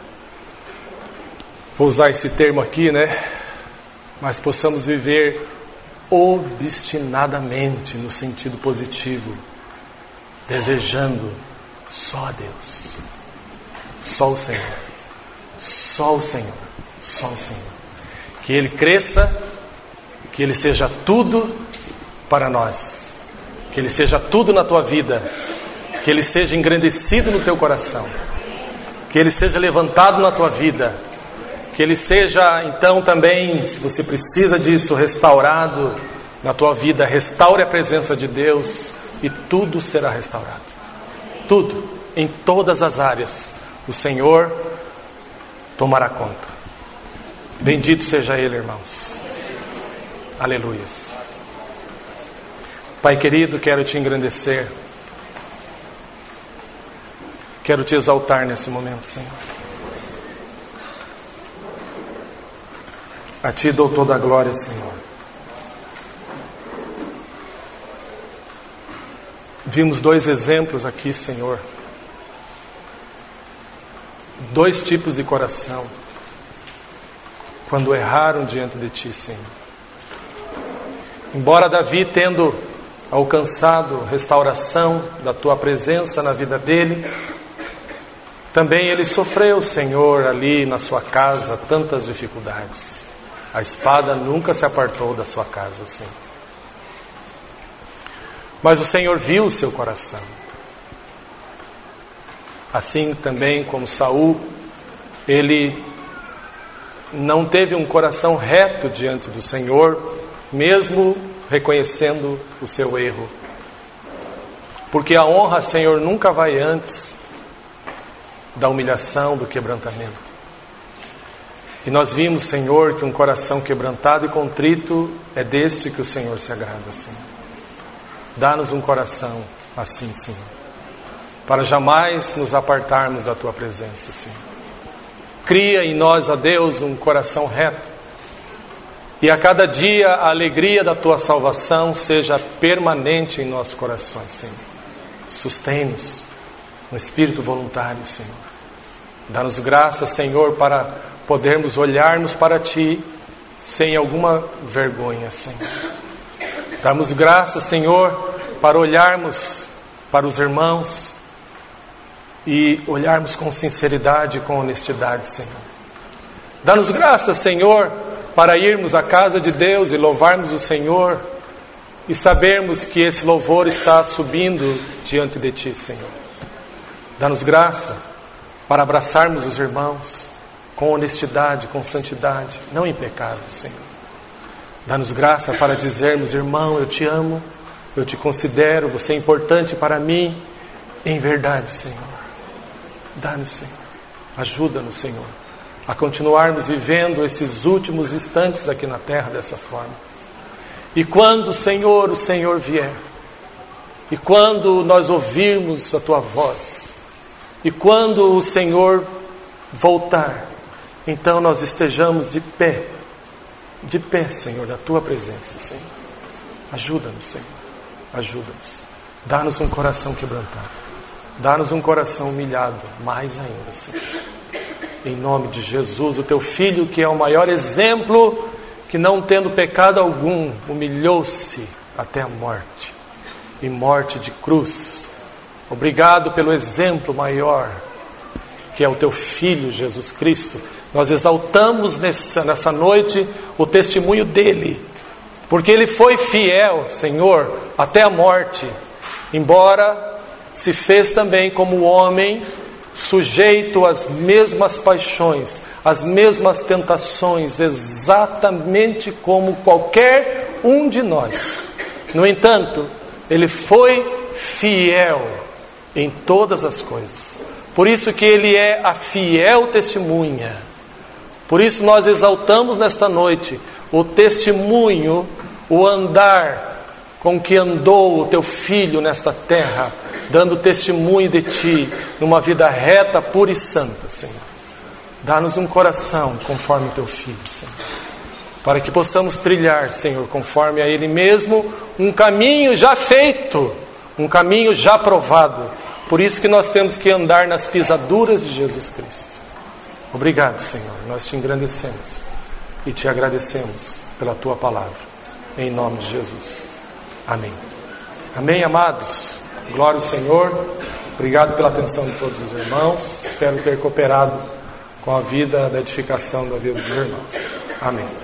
vou usar esse termo aqui, né? Mas possamos viver obstinadamente, no sentido positivo, desejando só a Deus, só o Senhor, só o Senhor, só o Senhor. Que Ele cresça, que Ele seja tudo para nós, que Ele seja tudo na tua vida, que Ele seja engrandecido no teu coração, que Ele seja levantado na tua vida, que Ele seja, então, também, se você precisa disso, restaurado na tua vida. Restaure a presença de Deus e tudo será restaurado. Tudo, em todas as áreas, o Senhor tomará conta. Bendito seja Ele, irmãos. Aleluias. Pai querido, quero te engrandecer. Quero te exaltar nesse momento, Senhor. A Ti dou toda a glória, Senhor. Vimos 2 exemplos aqui, Senhor. 2 tipos de coração. Quando erraram diante de Ti, Senhor. Embora Davi, tendo alcançado restauração da Tua presença na vida dele, também ele sofreu, Senhor, ali na sua casa, tantas dificuldades. A espada nunca se apartou da sua casa, Senhor. Mas o Senhor viu o seu coração. Assim também como Saul, ele não teve um coração reto diante do Senhor, mesmo reconhecendo o seu erro. Porque a honra, Senhor, nunca vai antes da humilhação, do quebrantamento. E nós vimos, Senhor, que um coração quebrantado e contrito é deste que o Senhor se agrada, Senhor. Dá-nos um coração assim, Senhor, para jamais nos apartarmos da Tua presença, Senhor. Cria em nós, ó Deus, um coração reto, e a cada dia a alegria da Tua salvação seja permanente em nossos corações, Senhor. Sustém-nos no espírito voluntário, Senhor. Dá-nos graça, Senhor, para podermos olharmos para Ti sem alguma vergonha, Senhor. Dá-nos graça, Senhor, para olharmos para os irmãos e olharmos com sinceridade e com honestidade, Senhor. Dá-nos graça, Senhor, para irmos à casa de Deus e louvarmos o Senhor e sabermos que esse louvor está subindo diante de Ti, Senhor. Dá-nos graça para abraçarmos os irmãos com honestidade, com santidade, não em pecado, Senhor. Dá-nos graça para dizermos: irmão, eu te amo, eu te considero, você é importante para mim, em verdade, Senhor. Dá-nos, Senhor, ajuda-nos, Senhor, a continuarmos vivendo esses últimos instantes aqui na terra dessa forma. E quando, Senhor, o Senhor vier, e quando nós ouvirmos a Tua voz, e quando o Senhor voltar, então nós estejamos de pé, Senhor, da Tua presença, Senhor. Ajuda-nos, Senhor, ajuda-nos. Dá-nos um coração quebrantado, dá-nos um coração humilhado, mais ainda, Senhor. Em nome de Jesus, o Teu Filho, que é o maior exemplo, que não tendo pecado algum, humilhou-se até a morte, e morte de cruz. Obrigado pelo exemplo maior, que é o Teu Filho Jesus Cristo. Nós exaltamos nessa noite o testemunho dele, porque ele foi fiel, Senhor, até a morte, embora se fez também como homem, sujeito às mesmas paixões, às mesmas tentações, exatamente como qualquer um de nós. No entanto, ele foi fiel em todas as coisas. Por isso que ele é a fiel testemunha. Por isso nós exaltamos nesta noite o testemunho, o andar com que andou o Teu Filho nesta terra, dando testemunho de Ti, numa vida reta, pura e santa, Senhor. Dá-nos um coração conforme o Teu Filho, Senhor, para que possamos trilhar, Senhor, conforme a Ele mesmo, um caminho já feito, um caminho já provado. Por isso que nós temos que andar nas pisaduras de Jesus Cristo. Obrigado, Senhor, nós Te engrandecemos e Te agradecemos pela Tua palavra, em nome de Jesus. Amém. Amém, amados. Glória ao Senhor. Obrigado pela atenção de todos os irmãos. Espero ter cooperado com a vida da edificação da vida dos irmãos. Amém.